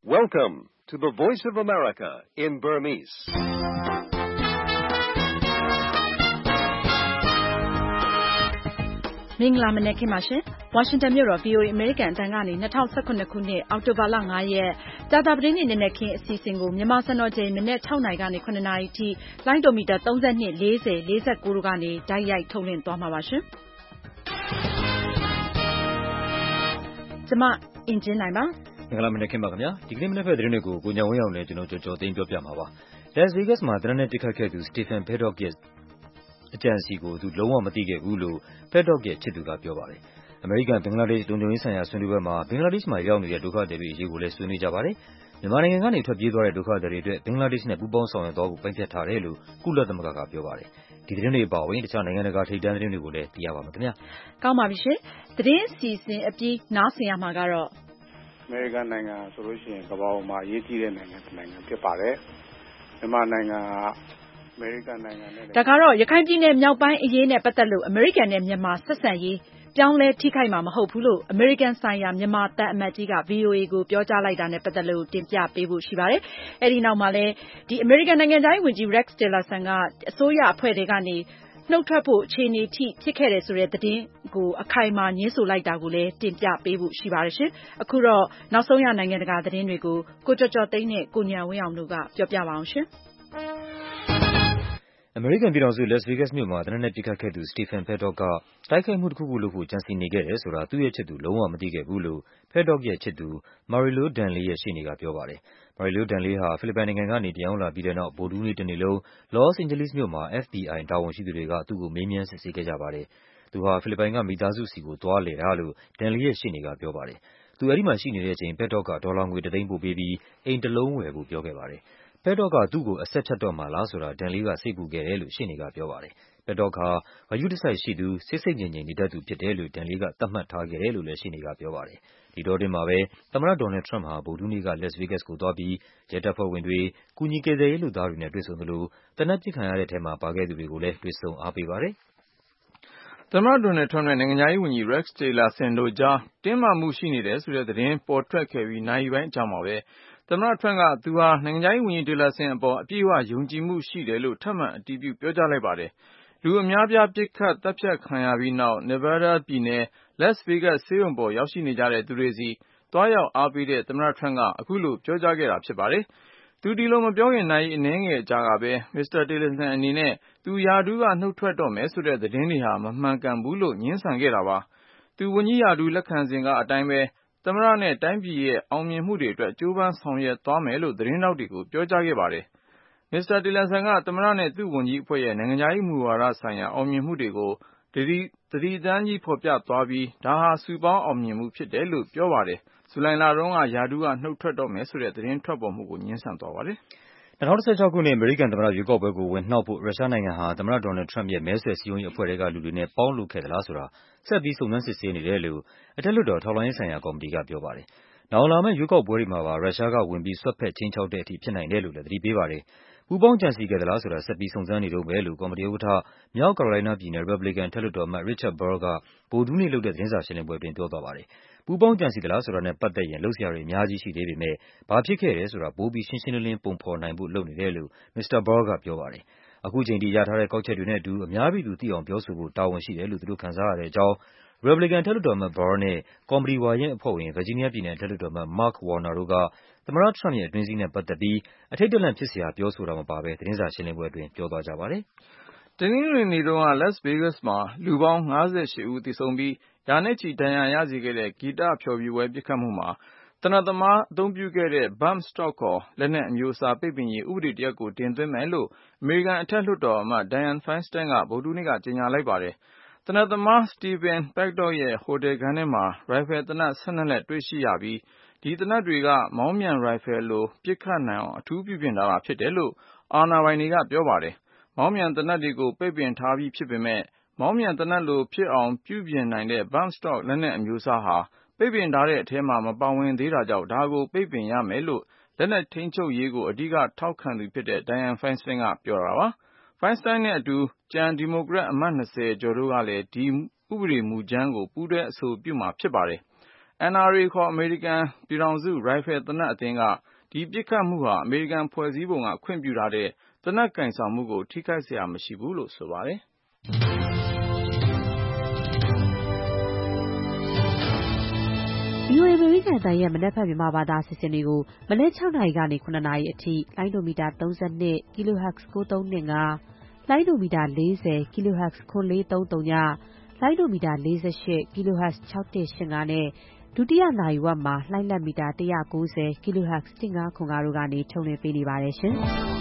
Welcome to the Voice of America in Burmese. ။မင်္ဂလာမနက်ခင်းပါရှင်။ ဝါရှင်တန်မြို့တော် VOA အမေရိကန်အသံကနေ2019ခုနှစ်အောက်တိုဘာလ9ရက်ကြာသပတေးနေ့နနက်ခင်းအစီအစဉ်ကိုမြန်မာစံတော်ချိန်မနက်6နာရီကနေ9နာရီထိလိုင်းဒိုမီတာ32 40 49တို့ကနေတိုက်ရိုက်ထုတ်လွှင့်သွားမှာပါရှင်။ကျွန်မအင်ဂျင်နိုင်ပါမင်္ဂလာမနက်ခင်းပါခင်ဗျာဒီကနေ့မနက်ဖက်သတင်းတွေကိုကိုညောင်ဝင်းအောင်နဲ့ကျွန်တော်ကြော်သိန်းပြောပြမှာပါ Las Vegas မှာတရနဲ့တိခတ်ခဲ့သူ Stephen Paddock ရဲ့အကြံစီကိုသူလုံးဝမသိခဲ့ဘူးလို့ Paddock ရဲ့ချစ်သူကပြောပါတယ်အမေရိကန်ဘင်္ဂလားဒေ့ရှ်လုံခြုံရေးဆိုင်ရာဆွေးနွေးပွဲမှာဘင်္ဂလားဒေ့ရှ်မှာရောက်နေတဲ့ဒုက္ခသည်တွေအရေးကိုလည်းဆွေးနွေးကြပါတယ်မြန်မာနိုင်ငံကနေထွက်ပြေးသွားတဲ့ဒုက္ခသည်တွေအတွက်ဘင်္ဂလားဒေ့ရှ်နဲ့ပူးပေါင်းဆောင်ရွက်သွားဖို့ပိုင်းဖြတ်ထားတယ်လို့ကုလသမဂ္ဂကပြောပါတယ်ဒီသတင်းတွေအပါအဝင်တခြားနိုင်ငံတကာထိပ်တန်းသတင်းတွေကိုလည်းသိရပါမယ်ခင်ဗျာကောင်းပါပြီရှင်သတင်းစီစဉ်အပြီးနားဆင်ရမှာကတော့အမေရိကန်နိုင်ငံဆိုလို့ရှိရင်ကမ္ဘာပေါ်မှာအရေးကြီးတဲ့နိုင်ငံဖြစ်ပါတယ်မြန်မာနိုင်ငံကအမေရိကန်နိုင်ငံနဲ့ဒါကတော့ရခိုင်ပြည်နယ်မြောက်ပိုင်းအရေးနဲ့ပတ်သက်လို့အမေရိကန်နဲ့မြန်မာဆက်ဆံရေးပြောင်းလဲထိခိုက်မှာမဟုတ်ဘူးလို့အမေရိကန်ဆိုင်ရာမြန်မာသံအမတ်ကြီးက VOA ကိုပြောကြားလိုက်တာနဲ့ပတ်သက်လို့တင်ပြပေးဖို့ရှိပါတယ်။အဲဒီနောက်မှာလည်းဒီအမေရိကန်နိုင်ငံသားဝန်ကြီး Rex Tillerson ကအစိုးရအဖွဲ့တွေကနေနှုတ်ထွက်ဖို့အခြေအနေထိဖြစ်ခဲ့တယ်ဆိုတဲ့သတင်းကိုအခိုင်အမာညင်းဆိုလိုက်တာကိုလည်းတင်ပြပေးဖို့ရှိပါတယ်ရှင်။အခုတော့နောက်ဆုံးရနိုင်ငံတကာသတင်းတွေကိုကိုကျော်ကျော်သိန်းနဲ့ကိုဉာဏ်ဝင်းအောင်တို့ကပြောပြပါအောင်ရှင်။အမေရိကန်ပြည်ထောင်စု Las Vegas မြို့မှာတနက်နေ့ပစ်ခတ်ခဲ့သူ Stephen Paddock ကတိုက်ခိုက်မှုတစ်ခုခုလုပ်ဖို့ကြံစည်နေခဲ့တယ်ဆိုတာသူ့ရဲ့ချစ်သူလုံးဝမသိခဲ့ဘူးလို့ Paddock ရဲ့ချစ်သူ Marilou Danley ရဲ့ရှေ့နေကပြောပါတယ်။ Marilou Danley ဟာဖိလစ်ပိုင်နိုင်ငံကနေပြန်ရောက်လာပြီးတဲ့နောက်ဗုဒ္ဓဟူးနေ့တနေ့လုံး Los Angeles မြို့မှာ FBI တာဝန်ရှိသူတွေကသူ့ကိုမေးမြန်းစစ်ဆေးခဲ့ကြပါတယ်။သူဟာဖိလစ်ပိုင်ကမိသားစုဆီကိုသွားလည်တာလို့ Danley ရဲ့ရှေ့နေကပြောပါတယ်။သူအဲဒီမှာရှိနေတဲ့အချိန် Paddock ကဒေါ်လာငွေ1 သိန်းပို့ပေးပြီးအိမ်တစ်လုံးဝယ်ဖို့ပြောခဲ့ပါတယ်။ Paddock ကသူ့ကိုအဆက်ဖြတ်တော့မှာလားဆိုတာ Danley ကစိတ်ပူခဲ့တယ်လို့ရှေ့နေကပြောပါတယ်။ Paddock ဟာဂရုတစိုက်ရှိသူ၊ဆိတ်ဆိတ်ငြိမ်ငြိမ်နေတတ်သူဖြစ်တယ်လို့ Danley ကသတ်မှတ်ထားခဲ့တယ်လို့လည်းရှေ့နေကပြောပါတယ်။ဒီအတောအတွင်းမှာပဲသမ္မတ Donald Trump ဟာဗုဒ္ဓဟူးနေ့က Las Vegas ကိုသွားပြီးရဲတပ်ဖွဲ့ဝင်တွေ၊ကူညီကယ်ဆယ်ရေးလုပ်သားတွေနဲ့တွေ့ဆုံသလိုသေနတ်ပစ်ခံရတဲ့ထဲမှာပါခဲ့သူတွေကိုလည်းတွေ့ဆုံအားပေးပါတယ်။သမ္မတ Donald Trump နဲ့နိုင်ငံခြားရေးဝန်ကြီး Rex Tillerson တို့ကြားတင်းမာမှုရှိနေတယ်ဆိုတဲ့သတင်းပေါ်ထွက်ခဲ့ပြီးနာရီပိုင်းအကြာမှာပဲသမ္မတ Trump ကသူဟာနိုင်ငံခြားရေးဝန်ကြီး Tillerson အပေါ်အပြည့်အဝယုံကြည်မှုရှိတယ်လို့ထပ်မံအတည်ပြုပြောကြားလိုက်ပါတယ်။လူအများအပြားပစ်ခတ်သတ်ဖြတ်ခံရပြီးနောက် Nevada ပြည်နယ် Las Vegas ဆေးရုံပေါ်ရောက်ရှိနေကြတဲ့သူတွေဆီသွားရောက်အားပေးတဲ့သမ္မတ Trump ကအခုလိုပြောကြားခဲ့တာဖြစ်ပါတယ်။သူဒီလိုမပြောခင်နာရီအနည်းငယ်အကြာကပဲ Mr. Tillerson အနေနဲ့သူရာထူးကနှုတ်ထွက်တော့မယ်ဆိုတဲ့သတင်းတွေဟာမမှန်ကန်ဘူးလို့ငြင်းဆန်ခဲ့တာပါ။သူဝန်ကြီးရာထူးလက်ခံစဉ်ကအတိုင်းပဲသမ္မတနဲ့တိုင်းပြည်ရဲ့အောင်မြင်မှုတွေအတွက်ကြိုးပမ်းဆောင်ရွက်သွားမယ်လို့သတင်းထောက်တွေကိုပြောကြားခဲ့ပါတယ်။ Mr. Tillerson ကသမ္မတနဲ့သူ့ဝန်ကြီးအဖွဲ့ရဲ့နိုင်ငံခြားရေးမူဝါဒဆိုင်ရာအောင်မြင်မှုတွေကိုသတိတန်းကြီးဖော်ပြသွားပြီးဒါဟာစုပေါင်းအောင်မြင်မှုဖြစ်တယ်လို့ပြောပါတယ်။ဇူလိုင်လတုန်းကရာထူးကနှုတ်ထွက်တော့မယ်ဆိုတဲ့သတင်းထွက်ပေါ်မှုကိုငြင်းဆန်သွားပါတယ်။ 2016ခုနှစ်အမေရိကန်သမ္မတရွေးကောက်ပွဲကိုဝင်နှောက်ဖို့ရုရှားနိုင်ငံဟာသမ္မတ Donald Trump ရဲ့မဲဆွယ်စည်းရုံးရေးအဖွဲ့ထဲကလူတွေနဲ့ပေါင်းလုပ်ခဲ့သလားဆိုတာဆက်ပြီးစုံစမ်းစစ်ဆေးနေတယ်လို့အထက်လွှတ်တော်ထောက်လှမ်းရေးဆိုင်ရာကော်မတီကပြောပါတယ်။နောင်လာမယ့်ရွေးကောက်ပွဲတွေမှာပါရုရှားကဝင်ပြီးစွက်ဖက်ခြိမ်းခြောက်တဲ့အထိဖြစ်နိုင်တယ်လို့လည်းသတိပေးပါတယ်။ပူးပေါင်းကြံစည်ခဲ့သလားဆိုတာဆက်ပြီးစုံစမ်းနေတုန်းပဲလို့ကော်မတီဥက္ကဋ္ဌမြောက်ကာရိုလိုင်းနားပြည်နယ်ရီပတ်ဘလီကန်အထက်လွှတ်တော်အမတ် Richard Burr ကဗုဒ္ဓဟူးနေ့လုပ်တဲ့သတင်းစာရှင်းလင်းပွဲအတွင်းပြောသွားပါတယ်။ပူးပေါင်းကြံစည်သလားဆိုတာနဲ့ပတ်သက်ရင်လုပ်စရာတွေအများကြီးရှိသေးပေမဲ့ဘာဖြစ်ခဲ့တယ်ဆိုတာပိုပြီးရှင်းရှင်းလင်းလင်းပုံဖော်နိုင်ဖို့လုပ်နေတယ်လို့ Mr. Burr ကပြောပါတယ်။အခုချိန်ထိရထားတဲ့ကောက်ချက်တွေနဲ့အတူအများပြည်သူသိအောင်ပြောဆိုဖို့တာဝန်ရှိတယ်လို့သူတို့ခံစားရတဲ့အကြောင်းရီပတ်ဘလီကန်အထက်လွှတ်တော်အမတ် Burr နဲ့ကော်မတီဝါရင့်အဖွဲ့ဝင်ဗာဂျီးနီးယားပြည်နယ်အထက်လွှတ်တော်အမတ် Mark Warner တို့ကသမ္မတ Trump ရဲ့အတွင်းစည်းနဲ့ပတ်သက်ပြီးအထိတ်တလန့်ဖြစ်စရာပြောဆိုတာမပါဘဲသတင်းစာရှင်းလင်းပွဲအတွင်းပြောသွားကြပါတယ်။တနင်္ဂနွေနေ့တုန်းက Las Vegas မှာလူပေါင်း58ဦးသေဆုံးပြီးရာနဲ့ချီဒဏ်ရာရစေခဲ့တဲ့ဂီတဖျော်ဖြေပွဲပစ်ခတ်မှုမှာသေနတ်သမားအသုံးပြုခဲ့တဲ့ Bump Stock ခေါ်လက်နက်အမျိုးအစားပိတ်ပင်ရေးဥပဒေတရပ်ကိုတင်သွင်းမယ်လို့အမေရိကန်အထက်လွှတ်တော်အမတ် Dianne Feinstein ကဗုဒ္ဓဟူးနေ့ကကြေညာလိုက်ပါတယ်။သေနတ်သမား Stephen Paddock ရဲ့ဟိုတယ်ခန်းထဲမှာရိုင်ဖယ်သေနတ်12လက်တွေ့ရှိရပြီးဒီသေနတ်တွေကမောင်းပြန်ရိုင်ဖယ်လိုပစ်ခတ်နိုင်အောင်အထူးပြုပြင်ထားတာဖြစ်တယ်လို့အာဏာပိုင်တွေကပြောပါတယ်။မောင်းပြန်သေနတ်တွေကိုပိတ်ပင်ထားပြီးဖြစ်ပေမဲ့မောင်းပြန်သေနတ်လိုဖြစ်အောင်ပြုပြင်နိုင်တဲ့ Bump Stock လက်နက်အမျိုးအစားဟာပိတ်ပင်ထားတဲ့အထဲမှာမပါဝင်သေးတာကြောင့်ဒါကိုပိတ်ပင်ရမယ်လို့လက်နက်ထိန်းချုပ်ရေးကိုအဓိကထောက်ခံသူဖြစ်တဲ့ Dianne Feinstein ကပြောတာပါ။ Feinstein နဲ့အတူကျန်ဒီမိုကရက်အမတ်20ကျော်တို့ကလည်းဒီဥပဒေမူကြမ်းကိုပူးတွဲအဆိုပြုမှာဖြစ်ပါတယ်။ NRA ခေါ်အမေရိကန်ပြည်ထောင်စုရိုင်ဖယ်သေနတ်အသင်းကဒီပစ်ခတ်မှုဟာအမေရိကန်ဖွဲ့စည်းပုံကခွင့်ပြုထားတဲ့သေနတ်ကင်ဆောင်မှုကိုထိခိုက်เสียမရှိဘူးလို့ဆိုပါတယ်။ VOA အမေရိကန်အသံရဲ့မနက်ဖြန်မြန်မာဘာသာအစီအစဉ်တွေကိုမနက် 6 နာရီကနေ 9 နာရီအထိလိုင်းဒိုမီတာ 32 kHz 9325 လိုင်းဒိုမီတာ 40 kHz 9430ည လိုင်းဒိုမီတာ 48 kHz 6185နဲ့ဒုတိယနာရီဝက်မှာလိုင်းလက်မီတာ 190 kHz 1505တို့ကနေထုတ်လွှင့်ပေးနေပါတယ်ရှင်။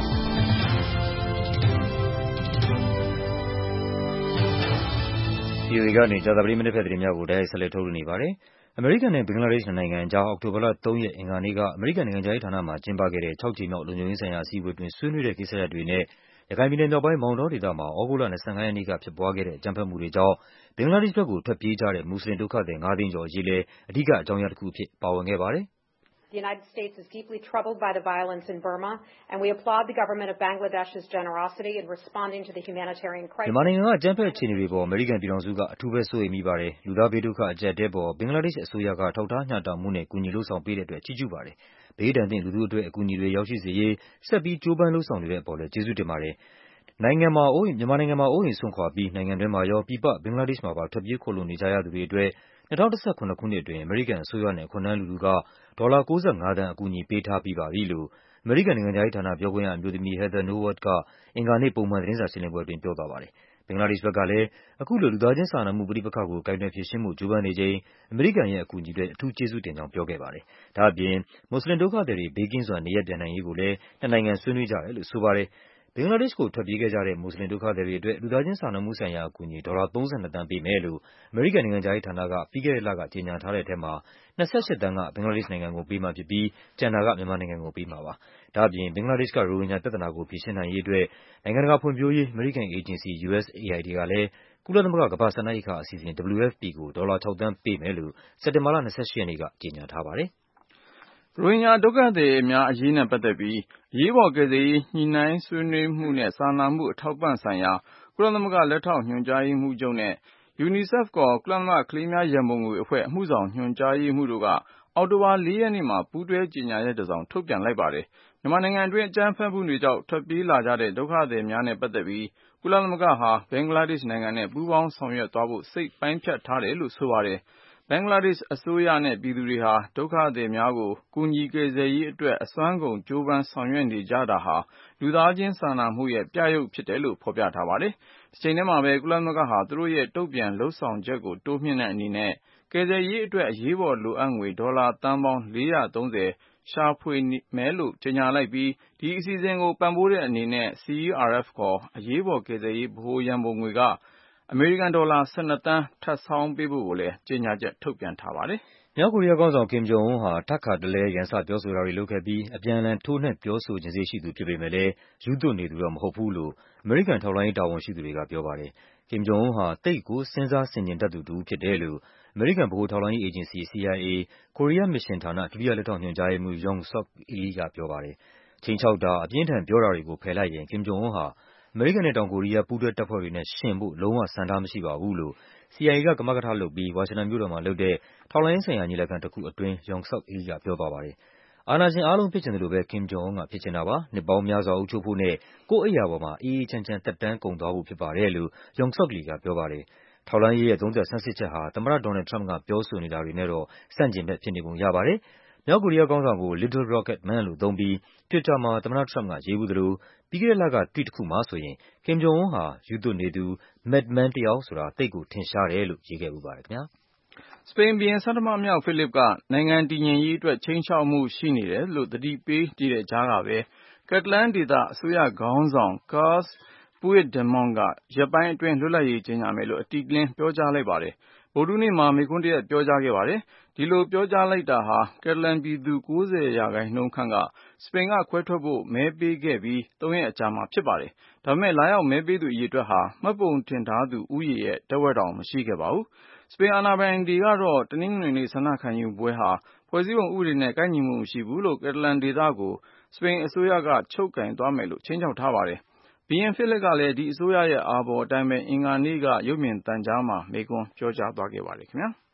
VOA ကနေကြာသပတေးမနက်ဖြန်သတင်းများကိုတိုက်ရိုက်ဆက်လက်ထုတ်လွှင့်နေပါတယ်။ အမေရိကန်နဲ့ဘင်္ဂလားဒေ့ရှ်နိုင်ငံအကြားအောက်တိုဘာလ 3 ရက်အင်္ဂါနေ့ကအမေရိကန်နိုင်ငံခြားရေးဌာနမှာကျင်းပခဲ့တဲ့6 ကြိမ်မြောက်လုံခြုံရေးဆိုင်ရာအစည်းအဝေးတွင်ဆွေးနွေးတဲ့ကိစ္စရပ်တွေနဲ့ရခိုင်ပြည်နယ်မြောက်ပိုင်းမောင်တောဒေသမှာသြဂုတ်လ 25 ရက်နေ့ကဖြစ်ပွားခဲ့တဲ့အကြမ်းဖက်မှုတွေကြောင့်ဘင်္ဂလားဒေ့ရှ်ဘက်ကိုထွက်ပြေးကြတဲ့မွတ်ဆလင်ဒုက္ခသည် 5 သိန်းကျော်အရေးလည်းအဓိကအကြောင်းအရာတစ်ခုအဖြစ်ပါဝင်ခဲ့ပါတယ်။ The United States is deeply troubled by the violence in Burma, and we applaud the government of Bangladesh's generosity in responding to the humanitarian crisis. မြန်မာနိုင်ငံကအကြမ်းဖက်အခြေအနေတွေပေါ်အမေရိကန်ပြည်ထောင်စုကအထူးပဲစိုးရိမ်မိပါတယ်။လူသားဘေးဒုက္ခအကျပ်အတည်းပေါ်ဘင်္ဂလားဒေ့ရှ်အစိုးရကထောက်ထားမျှတမှုနဲ့ကူညီလုပ်ဆောင်ပေးတဲ့အတွက်ချီးကျူးပါတယ်။ဘေးဒဏ်သင့်လူထုအတွက်အကူအညီတွေရောက်ရှိစေရေးဆက်ပြီးကြိုးပမ်းလုပ်ဆောင်နေတဲ့အပေါ်လည်းကျေးဇူးတင်ပါတယ်။မြန်မာနိုင်ငံမှာအိုးအိမ်စွန့်ခွာပြီးနိုင်ငံတွင်းမှာရောပြည်ပဘင်္ဂလားဒေ့ရှ်မှာပါထွက်ပြေးခိုလှုံနေကြရသူတွေအတွက်2017 ခုနှစ်အတွင်းအမေရိကန်အစိုးရနဲ့အခွန်ထမ်းလူထုကဒေါ်လာ 95 သန်းအကူအညီပေးထားပြီးပါပြီလို့အမေရိကန်နိုင်ငံခြားရေးဌာနပြောခွင့်ရအမျိုးသမီး Heather Nauert ကအင်္ဂါနေ့ပုံမှန်သတင်းစာရှင်းလင်းပွဲအတွင်းပြောသွားပါတယ်။ဘင်္ဂလားဒေ့ရှ်ဘက်ကလည်းအခုလိုလူသားချင်းစာနာမှုပဋိပက္ခကိုကိုင်တွယ်ဖြေရှင်းဖို့ကြိုးပမ်းနေချိန်အမေရိကန်ရဲ့အကူအညီအတွက်အထူးကျေးဇူးတင်ကြောင်းပြောခဲ့ပါတယ်။ဒါ့အပြင်မွတ်ဆလင်ဒုက္ခသည်တွေဘေးကင်းစွာနေရပ်ပြန်နိုင်ရေးကိုလည်းနှစ်နိုင်ငံဆွေးနွေးကြတယ်လို့ဆိုပါတယ်။ဘင်္ဂလားဒေ့ရှ်ကိုထွက်ပြေးခဲ့ကြတဲ့မွတ်ဆလင်ဒုက္ခသည်တွေအတွက်လူသားချင်းစာနာမှုဆိုင်ရာအကူအညီဒေါ်လာ 32 သန်းပေးမယ်လို့အမေရိကန်နိုင်ငံခြားရေးဌာနကပြီးခဲ့တဲ့လကကြေညာထားတဲ့ထဲမှာ28 သန်းကဘင်္ဂလားဒေ့ရှ်နိုင်ငံကိုပေးမှာဖြစ်ပြီးကျန်တာကမြန်မာနိုင်ငံကိုပေးမှာပါ။ဒါ့အပြင်ဘင်္ဂလားဒေ့ရှ်ကရိုဟင်ဂျာပြဿနာကိုဖြေရှင်းနိုင်ရေးအတွက်နိုင်ငံတကာဖွံ့ဖြိုးရေးအမေရိကန်အေဂျင်စီ USAID ကလည်းကုလသမဂ္ဂကမ္ဘာ့စားနပ်ရိက္ခာအစီအစဉ် WFP ကိုဒေါ်လာ 6 သန်းပေးမယ်လို့စက်တင်ဘာလ 28 ရက်နေ့ကကြေညာထားပါတယ်။ရိုဟင်ဂျာဒုက္ခသည်များအရေးနဲ့ပတ်သက်ပြီးအရေးပေါ်ကယ်ဆယ်ရေးညှိနှိုင်းဆွေးနွေးမှုနဲ့စာနာမှုအထောက်အပံ့ဆိုင်ရာကုလသမဂ္ဂလက်ထောက်ညွှန်ကြားရေးမှူးချုပ်နဲ့ UNICEF ခေါ်ကုလသမဂ္ဂကလေးများရန်ပုံငွေအဖွဲ့အမှုဆောင်ညွှန်ကြားရေးမှူးတို့ကအောက်တိုဘာ 4 ရက်နေ့မှာပူးတွဲကြေညာချက်တစ်စောင်ထုတ်ပြန်လိုက်ပါတယ်။မြန်မာနိုင်ငံအတွင်းအကြမ်းဖက်မှုတွေကြောင့်ထွက်ပြေးလာကြတဲ့ဒုက္ခသည်များနဲ့ပတ်သက်ပြီးကုလသမဂ္ဂဟာဘင်္ဂလားဒေ့ရှ်နိုင်ငံနဲ့ပူးပေါင်းဆောင်ရွက်သွားဖို့စိတ်ပိုင်းဖြတ်ထားတယ်လို့ဆိုပါတယ်။ဘင်္ဂလားဒေ့ရှ်အစိုးရနဲ့ပြည်သူတွေဟာဒုက္ခသည်များကိုကူညီကယ်ဆယ်ရေးအတွက်အစွမ်းကုန်ကြိုးပမ်းဆောင်ရွက်နေကြတာဟာလူသားချင်းစာနာမှုရဲ့ပြယုဂ်ဖြစ်တယ်လို့ဖော်ပြထားပါတယ်။တချိန်တည်းမှာပဲကုလသမဂ္ဂဟာသူတို့ရဲ့တုံ့ပြန်လုပ်ဆောင်ချက်ကိုတိုးမြှင့်တဲ့အနေနဲ့ကယ်ဆယ်ရေးအတွက်အရေးပေါ်လိုအပ်ငွေဒေါ်လာသန်းပေါင်း 430 ရှာဖွေမယ်လို့ကြေညာလိုက်ပြီးဒီအစီအစဉ်ကိုပံ့ပိုးတဲ့အနေနဲ့ CERF ခေါ်အရေးပေါ်ကယ်ဆယ်ရေးဗဟိုရန်ပုံငွေကအမေရိကန်ဒေါ်လာ 12 သန်းထပ်ဆောင်းပေးဖို့ကိုလည်းကြေညာချက်ထုတ်ပြန်ထားပါတယ်။မြောက်ကိုရီးယားခေါင်းဆောင် Kim Jong Un ဟာထပ်ခါတလဲရန်စပြောဆိုတာတွေလုပ်ခဲ့ပြီးအပြန်အလှန်ထိုးနှက်ပြောဆိုချင်စိတ်ရှိသူဖြစ်ပေမဲ့လည်းရူးသွပ်နေသူတော့မဟုတ်ဘူးလို့အမေရိကန်ထောက်လှမ်းရေးတာဝန်ရှိသူတွေကပြောပါတယ်။ Kim Jong Un ဟာသိပ်ကိုစဉ်းစားဆင်ခြင်တတ်သူတစ်ဦးဖြစ်တယ်လို့အမေရိကန်ဗဟိုထောက်လှမ်းရေးအေဂျင်စီ CIA ကိုရီးယားမစ်ရှင်ဌာနဒုတိယလက်ထောက်ညွှန်ကြားရေးမှူး Yong Sok-il ကပြောပါတယ်။ခြိမ်းခြောက်တာ၊အပြင်းအထန်ပြောတာတွေကိုဖယ်လိုက်ရင် Kim Jong Un ဟာအမေရိကန်နဲ့တောင်ကိုရီးယားပူးတွဲတပ်ဖွဲ့တွေနဲ့ယှဉ်ဖို့လုံးဝဆန္ဒမရှိပါဘူးလို့ CIA ကကမကထလုပ်ပြီးဝါရှင်တန်မြို့တော်မှာလုပ်တဲ့ထောက်လှမ်းရေးဆိုင်ရာညီလာခံတစ်ခုအတွင်း Yong Sok-il ကပြောသွားပါတယ်။အာဏာရှင်အားလုံးဖြစ်ချင်သလိုပဲKim Jong Un ကဖြစ်ချင်တာပါ။နှစ်ပေါင်းများစွာအုပ်ချုပ်ဖို့နဲ့ကိုယ့်အိပ်ယာပေါ်မှာအေးအေးချမ်းချမ်းသက်တမ်းကုန်သွားဖို့ဖြစ်ပါတယ်လို့ Yong Sok-il ကပြောပါတယ်။ထောက်လှမ်းရေးရဲ့သုံးသပ်ဆန်းစစ်ချက်ဟာသမ္မတဒေါ်နယ်လ်ဒ် ထရမ့်ပ်ကပြောဆိုနေတာတွေနဲ့တော့ဆန့်ကျင်ဘက်ဖြစ်နေပုံရပါတယ်။မြောက်ကိုရီးယားခေါင်းဆောင်ကို Little Rocket Man လို့သုံးပြီး Twitter မှာသမ္မတထရမ့်ပ်ကရေးဖူးသလိုပြီးခဲ့တဲ့လက tweet တစ်ခုမှာဆိုရင် Kim Jong Un ဟာရူးသွပ်နေသူ၊ madman တစ်ယောက်ဆိုတာသိပ်ကိုထင်ရှားတယ်လို့ရေးခဲ့ဖူးပါတယ်ခင်ဗျာ။စပိန်ဘုရင်ဆဌမမြောက်ဖိလစ်ကနိုင်ငံတည်ငြိမ်ရေးအတွက်ခြိမ်းခြောက်မှုရှိနေတယ်လို့သတိပေးနေတဲ့ကြားကပဲကက်တလန်ဒေသအစိုးရခေါင်းဆောင် Carles Puigdemont ကရက်ပိုင်းအတွင်းလွတ်လပ်ရေးကြေညာမယ်လို့အတိအလင်းပြောကြားလိုက်ပါတယ်။ဗုဒ္ဓဟူးနေ့မှာမိန့်ခွန်းတစ်ရပ်ပြောကြားခဲ့ပါတယ်။ဒီလိုပြောကြားလိုက်တာဟာကက်တလန်ပြည်သူ 90% ခန့်ကစပိန်ကခွဲထွက်ဖို့မဲပေးခဲ့ပြီး3 ရက်အကြာမှာဖြစ်ပါတယ်။ဒါပေမဲ့လာရောက်မဲပေးသူအရေအတွက်ဟာမှတ်ပုံတင်ထားသူဦးရေရဲ့တဝက်တောင်မရှိခဲ့ပါဘူး။စပိန်အာဏာပိုင်တွေကတော့တနင်္ဂနွေနေ့ဆန္ဒခံယူပွဲဟာဖွဲ့စည်းပုံဥပဒေနဲ့ကိုက်ညီမှုမရှိဘူးလို့ကက်တလန်ဒေသကိုစပိန်အစိုးရကချုပ်ကိုင်သွားမယ်လို့ခြိမ်းခြောက်ထားပါတယ်။ဘုရင်ဖိလစ်ကလည်းဒီအစိုးရရဲ့အာဘော်အတိုင်းပဲအင်္ဂါနေ့ကရုပ်မြင်သံကြားမှာမိန့်ခွန်းပြောကြားသွားခဲ့ပါတယ်ခင်ဗျာ။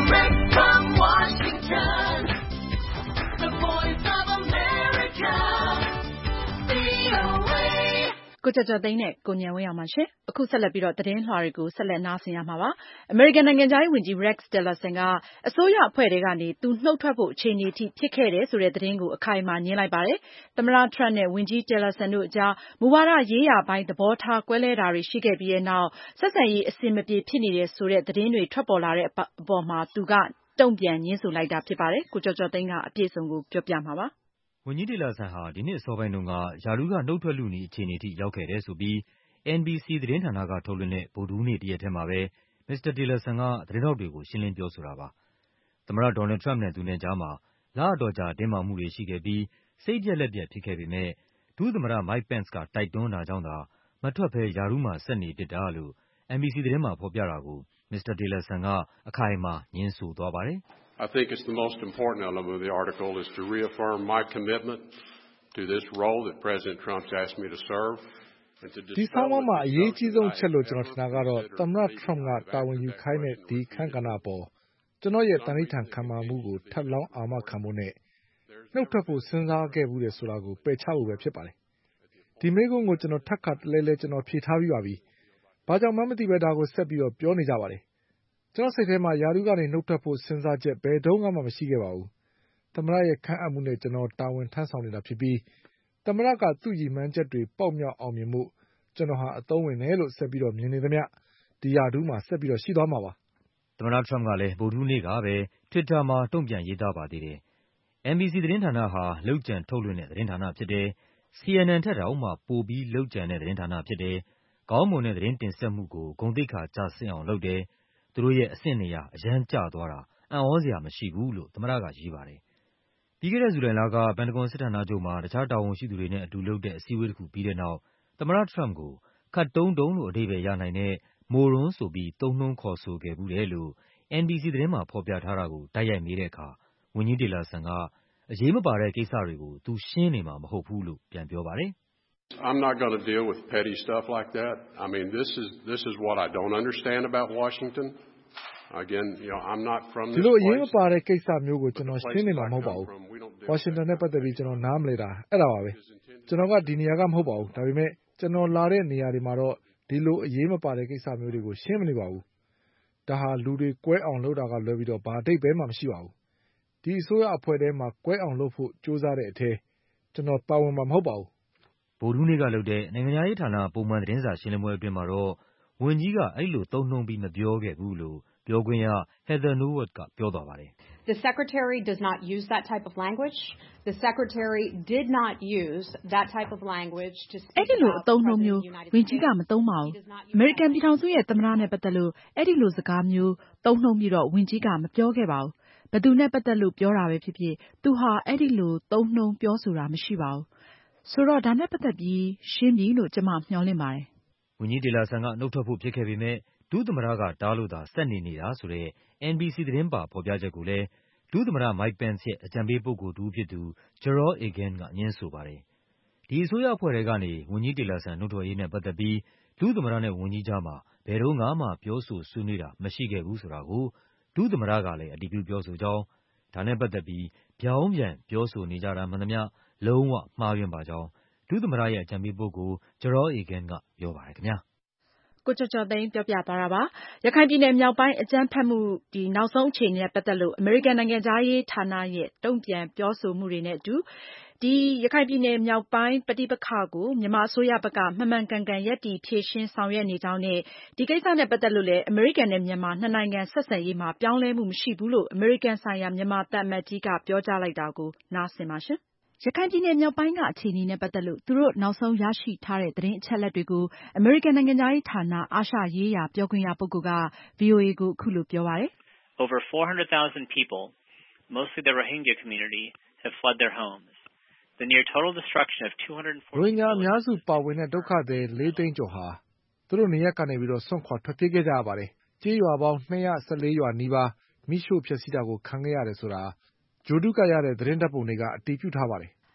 Direct from Washington, the voice of America, VOA. ကိုကျော်ကျော်သိန်းနဲ့ကိုဉာဏ်ဝင်းအောင်ပါရှင်။အခုဆက်လက်ပြီးတော့သတင်းလွှာတွေကိုဆက်လက်နားဆင်ရမှာပါ။ အမေရိကန်နိုင်ငံခြားရေးဝန်ကြီး Rex Tillerson ကအစိုးရအဖွဲ့ထဲကနေသူနှုတ်ထွက်ဖို့အခြေအနေအထိဖြစ်ခဲ့တယ်ဆိုတဲ့သတင်းကိုအခိုင်အမာငြင်းလိုက်ပါတယ်။သမ္မတ Trump နဲ့ဝန်ကြီး Tillerson တို့အကြားမူဝါဒရေးရာပိုင်းသဘောထားကွဲလွဲတာတွေရှိခဲ့ပြီးတဲ့နောက်ဆက်ဆံရေးအဆင်မပြေဖြစ်နေတယ်ဆိုတဲ့သတင်းတွေထွက်ပေါ်လာတဲ့အပေါ်မှာသူကတုံ့ပြန်ငြင်းဆိုလိုက်တာဖြစ်ပါတယ်။ကိုကျော်ကျော်သိန်းကအပြည့်အစုံကိုပြောပြမှာပါ။ဝန်ကြီးတေလာဆန်ဟာဒီနှစ်အစောပိုင်းတုန်းကရာထူးကနှုတ်ထွက်လုနီးအခြေအနေထိရောက်ခဲ့တယ်ဆိုပြီး NBC သတင်းဌာနကထုတ်လွှင့်တဲ့ဗုဒ္ဓဟူးနေ့တရက်ထဲမှာပဲမစ္စတာတေလာဆန်ကသတင်းထောက်တွေကိုရှင်းလင်းပြောဆိုတာပါ။သမ္မတဒေါ်နယ်လ်ဒ် ထရမ့်ပ်နဲ့သူနဲ့ကြားမှာလအတော်ကြာတင်းမာမှုတွေရှိခဲ့ပြီးစိတ်ပျက်လက်ပျက်ဖြစ်ခဲ့ပေမဲ့ဒုသမ္မတ Mike Pence ကတိုက်တွန်းတာကြောင့်သာမထွက်ဘဲရာထူးမှာဆက်နေဖြစ်တာလို့ NBC သတင်းမှာဖော်ပြတာကိုမစ္စတာတေလာဆန်ကအခိုင်အမာငြင်းဆိုသွားပါတယ်။ I think it's the most important element of the article is to reaffirm my commitment to this role that President Trump's asked me to serve. ဒီဆောင်းပါးမှာအရေးကြီးဆုံးအချက်လို့ကျွန်တော်ထင်တာကတော့သမ္မတ Trump ကတာဝန်ယူခိုင်းတဲ့ဒီအခန်းကဏ္ဍအပေါ်ကျွန်တော်ရဲ့တန်ဋိဌာန်ခံမာမှုကိုထပ်လောင်းအာမခံဖို့နဲ့နှုတ်ထွက်ဖို့စဉ်းစားခဲ့ဘူးတယ်ဆိုတာကိုပယ်ချဖို့ပဲဖြစ်ပါတယ်။ဒီမေးခွန်းကိုကျွန်တော်ထပ်ခါတလဲလဲကျွန်တော်ဖြေထားပြီးပါပြီ။ဘာကြောင့်မှမသိပဲဒါကိုဆက်ပြီးပြောနေကြပါတယ်။ကျွန်တော်စိတ်ထဲမှာရာထူးကနေနှုတ်ထွက်ဖို့စဉ်းစားချက်ဘယ်တုန်းကမှမရှိခဲ့ပါဘူး။သမ္မတရဲ့ခန့်အပ်မှုနဲ့ကျွန်တော်တာဝန်ထမ်းဆောင်နေတာဖြစ်ပြီးသမ္မတကသူ့ရည်မှန်းချက်တွေပေါက်မြောက်အောင်မြင်မှုကျွန်တော်ဟာအသုံးဝင်တယ်လို့ဆက်ပြီးမြင်နေသမျှဒီရာထူးမှာဆက်ပြီးရှိသွားမှာပါ။သမ္မတထရမ့်ပ်ကလည်းဗုဒ္ဓဟူးနေ့ကပဲ Twitter မှာတုံ့ပြန်ရေးသားပါသေးတယ်။ NBC သတင်းဌာနဟာလုပ်ကြံထုတ်လွှင့်တဲ့သတင်းဌာနဖြစ်တယ်။ CNN ထက်တောင်မှပိုပြီးလုပ်ကြံတဲ့သတင်းဌာနဖြစ်တယ်။ကောင်းမွန်တဲ့သတင်းတင်ဆက်မှုကိုဂုဏ်သိက္ခာကျဆင်းအောင်လုပ်တယ်။သူတို့ရဲ့အဆင့်နေရာအရမ်းကျသွားတာအံ့သြစရာမရှိဘူးလို့သမ္မတကရေးပါတယ်။ပြီးခဲ့တဲ့ဇူလိုင်လကပန်တဂွန်စစ်ဌာနချုပ်မှာတခြားတာဝန်ရှိသူတွေနဲ့အတူလုပ်တဲ့အစည်းအဝေးတခုပြီးတဲ့နောက်သမ္မတထရမ့်ပ်ကိုခပ်တုံးတုံးလို့အဓိပ္ပါယ်ရနိုင်တဲ့ moron ဆိုပြီးသုံးနှုန်းခေါ်ဆိုခဲ့ဖူးတယ်လို့ NBC သတင်းမှာဖော်ပြထားတာကိုတိုက်ရိုက်မေးတဲ့အခါဝန်ကြီးတေလာဆန်ကအရေးမပါတဲ့ကိစ္စတွေကိုသူရှင်းနေမှာမဟုတ်ဘူးလို့ပြန်ပြောပါတယ်။ I'm not going to deal with petty stuff like that. I mean this is what I don't understand about Washington. Again, I'm not from this place. ဒီလိုအရေးမပါတဲ့ကိစ္စမျိုးကိုကျွန်တော်ရှင်းနေမှာမဟုတ်ပါဘူး။ Washington နဲ့ပတ်သက်ပြီးကျွန်တော်နားမလည်တာအဲ့ဒါပါပဲ။ကျွန်တော်ကဒီနေရာကမဟုတ်ပါဘူး။ဒါပေမဲ့ကျွန်တော်လာတဲ့နေရာတွေမှာတော့ဒီလိုအရေးမပါတဲ့ကိစ္စမျိုးတွေကိုရှင်းမနေပါဘူး။ဒါဟာလူတွေကွဲအောင်လုပ်တာကလွဲပြီးဘာအဓိပ္ပါယ်မှမရှိပါဘူး။ဒီအစိုးရအဖွဲ့ထဲမှာကွဲအောင်လုပ်ဖို့ကြိုးစားတဲ့အထဲကျွန်တော်ပါဝင်မှာမဟုတ်ပါဘူး။ဗုဒ္ဓဟူးနေ့ကလုပ်တဲ့နိုင်ငံခြားရေးဌာနပုံမှန်သတင်းစာရှင်းလင်းပွဲအတွင်းမှာတော့ဝန်ကြီးကအဲ့လိုသုံးနှုန်းပြီးမပြောခဲ့ဘူးလို့ပြောခွင့်ရ Heather Nauert ကပြောသွားပါတယ်။ The Secretary does not use that type of language. The Secretary did not use that type of language to speak about အဲ့ဒီလိုအသုံးနှုန်းမျိုးဝန်ကြီးကမသုံးပါဘူး။အမေရိကန်ပြည်ထောင်စုရဲ့သမ္မတနဲ့ပတ်သက်လို့အဲ့ဒီလိုစကားမျိုးသုံးနှုန်းပြီးဝန်ကြီးကမပြောခဲ့ပါဘူး။ဘယ်သူနဲ့ပတ်သက်လို့ပြောတာပဲဖြစ်ဖြစ်သူဟာအဲ့ဒီလိုသုံးနှုန်းပြောဆိုတာမရှိပါဘူး။ဆိုတော့ဒါနဲ့ပတ်သက်ပြီးရှင်းပြီလို့ကျွန်မမျှော်လင့်ပါတယ်။ဝန်ကြီးတေလာဆန်ကနှုတ်ထွက်ဖို့ဖြစ်ခဲ့ပေမဲ့ဒုသမ္မတကတားလို့သာဆက်နေနေတာဆိုတဲ့ NBC သတင်းပါဖော်ပြချက်ကိုလည်းဒုသမ္မတ Mike Pence ရဲ့အကြံပေးပုဂ္ဂိုလ်တဦးဖြစ်သူ Gerald Egan ကငြင်းဆိုပါတယ်။ဒီအစိုးရအဖွဲ့ထဲကနေဝန်ကြီးတေလာဆန်နှုတ်ထွက်ရေးနဲ့ပတ်သက်ပြီးဒုသမ္မတနဲ့ဝန်ကြီးကြားမှာဘယ်တုန်းကမှပြောဆိုဆွေးနွေးတာမရှိခဲ့ဘူးဆိုတာကိုဒုသမ္မတကလည်းအတည်ပြုပြောဆိုကြောင်းဒါနဲ့ပတ်သက်ပြီးဗြောင်းပြန်ပြောဆိုနေကြတာမှန်သမျှလုံးဝမှားယွင်းပါကြောင်းဒုသမ္မတရဲ့အကြံပေးပုဂ္ဂိုလ် Gerald Egan ကပြောပါတယ်ခင်ဗျာ။ကိုကျော်ကျော်သိန်းပြောပြသွားတာပါ။ရခိုင်ပြည်နယ်မြောက်ပိုင်းအကြမ်းဖက်မှုနောက်ဆုံးအခြေအနေနဲ့ပတ်သက်လို့အမေရိကန်နိုင်ငံခြားရေးဌာနရဲ့တုံ့ပြန်ပြောဆိုမှုတွေနဲ့အတူရခိုင်ပြည်နယ်မြောက်ပိုင်းပဋိပက္ခကိုမြန်မာအစိုးရဘက်ကမှန်မှန်ကန်ကန်ရပ်တည်ဖြေရှင်းဆောင်ရွက်နေကြောင်းနဲ့ဒီကိစ္စနဲ့ပတ်သက်လို့လည်းအမေရိကန်နဲ့မြန်မာနှစ်နိုင်ငံဆက်ဆံရေးမှာပြောင်းလဲမှုမရှိဘူးလို့အမေရိကန်ဆိုင်ရာမြန်မာသံအမတ်ကြီးကပြောကြားလိုက်တာကိုနားဆင်ပါရှင်။ရခိုင်ပြည်နယ်မြောက်ပိုင်းကအခြေအနေနဲ့ပတ်သက်လို့သူတို့နောက်ဆုံးရရှိထားတဲ့သတင်းအချက်အလက်တွေကိုအမေရိကန်နိုင်ငံခြားရေးဌာနအာရှရေးရာပြောခွင့်ရပုဂ္ဂိုလ်က VOA ကိုအခုလိုပြောပါတယ်။ Over 400,000 people, mostly the Rohingya community, have fled their homes. The near total destruction of 240 ရိုဟင်ဂျာအများစုပါဝင်တဲ့ဒုက္ခသည်4 သိန်းကျော်ဟာသူတို့နေရပ်ကနေစွန့်ခွာထွက်ပြေးခဲ့ကြရပါတယ်။ကျေးရွာပေါင်း214ရွာနီးပါးမိရှို့ဖျက်ဆီးတာကိုခံခဲ့ရတယ်ဆိုတာဂြိုဟ်တုကရတဲ့သတင်းဓာတ်ပုံတွေကအတည်ပြုထားပါတယ်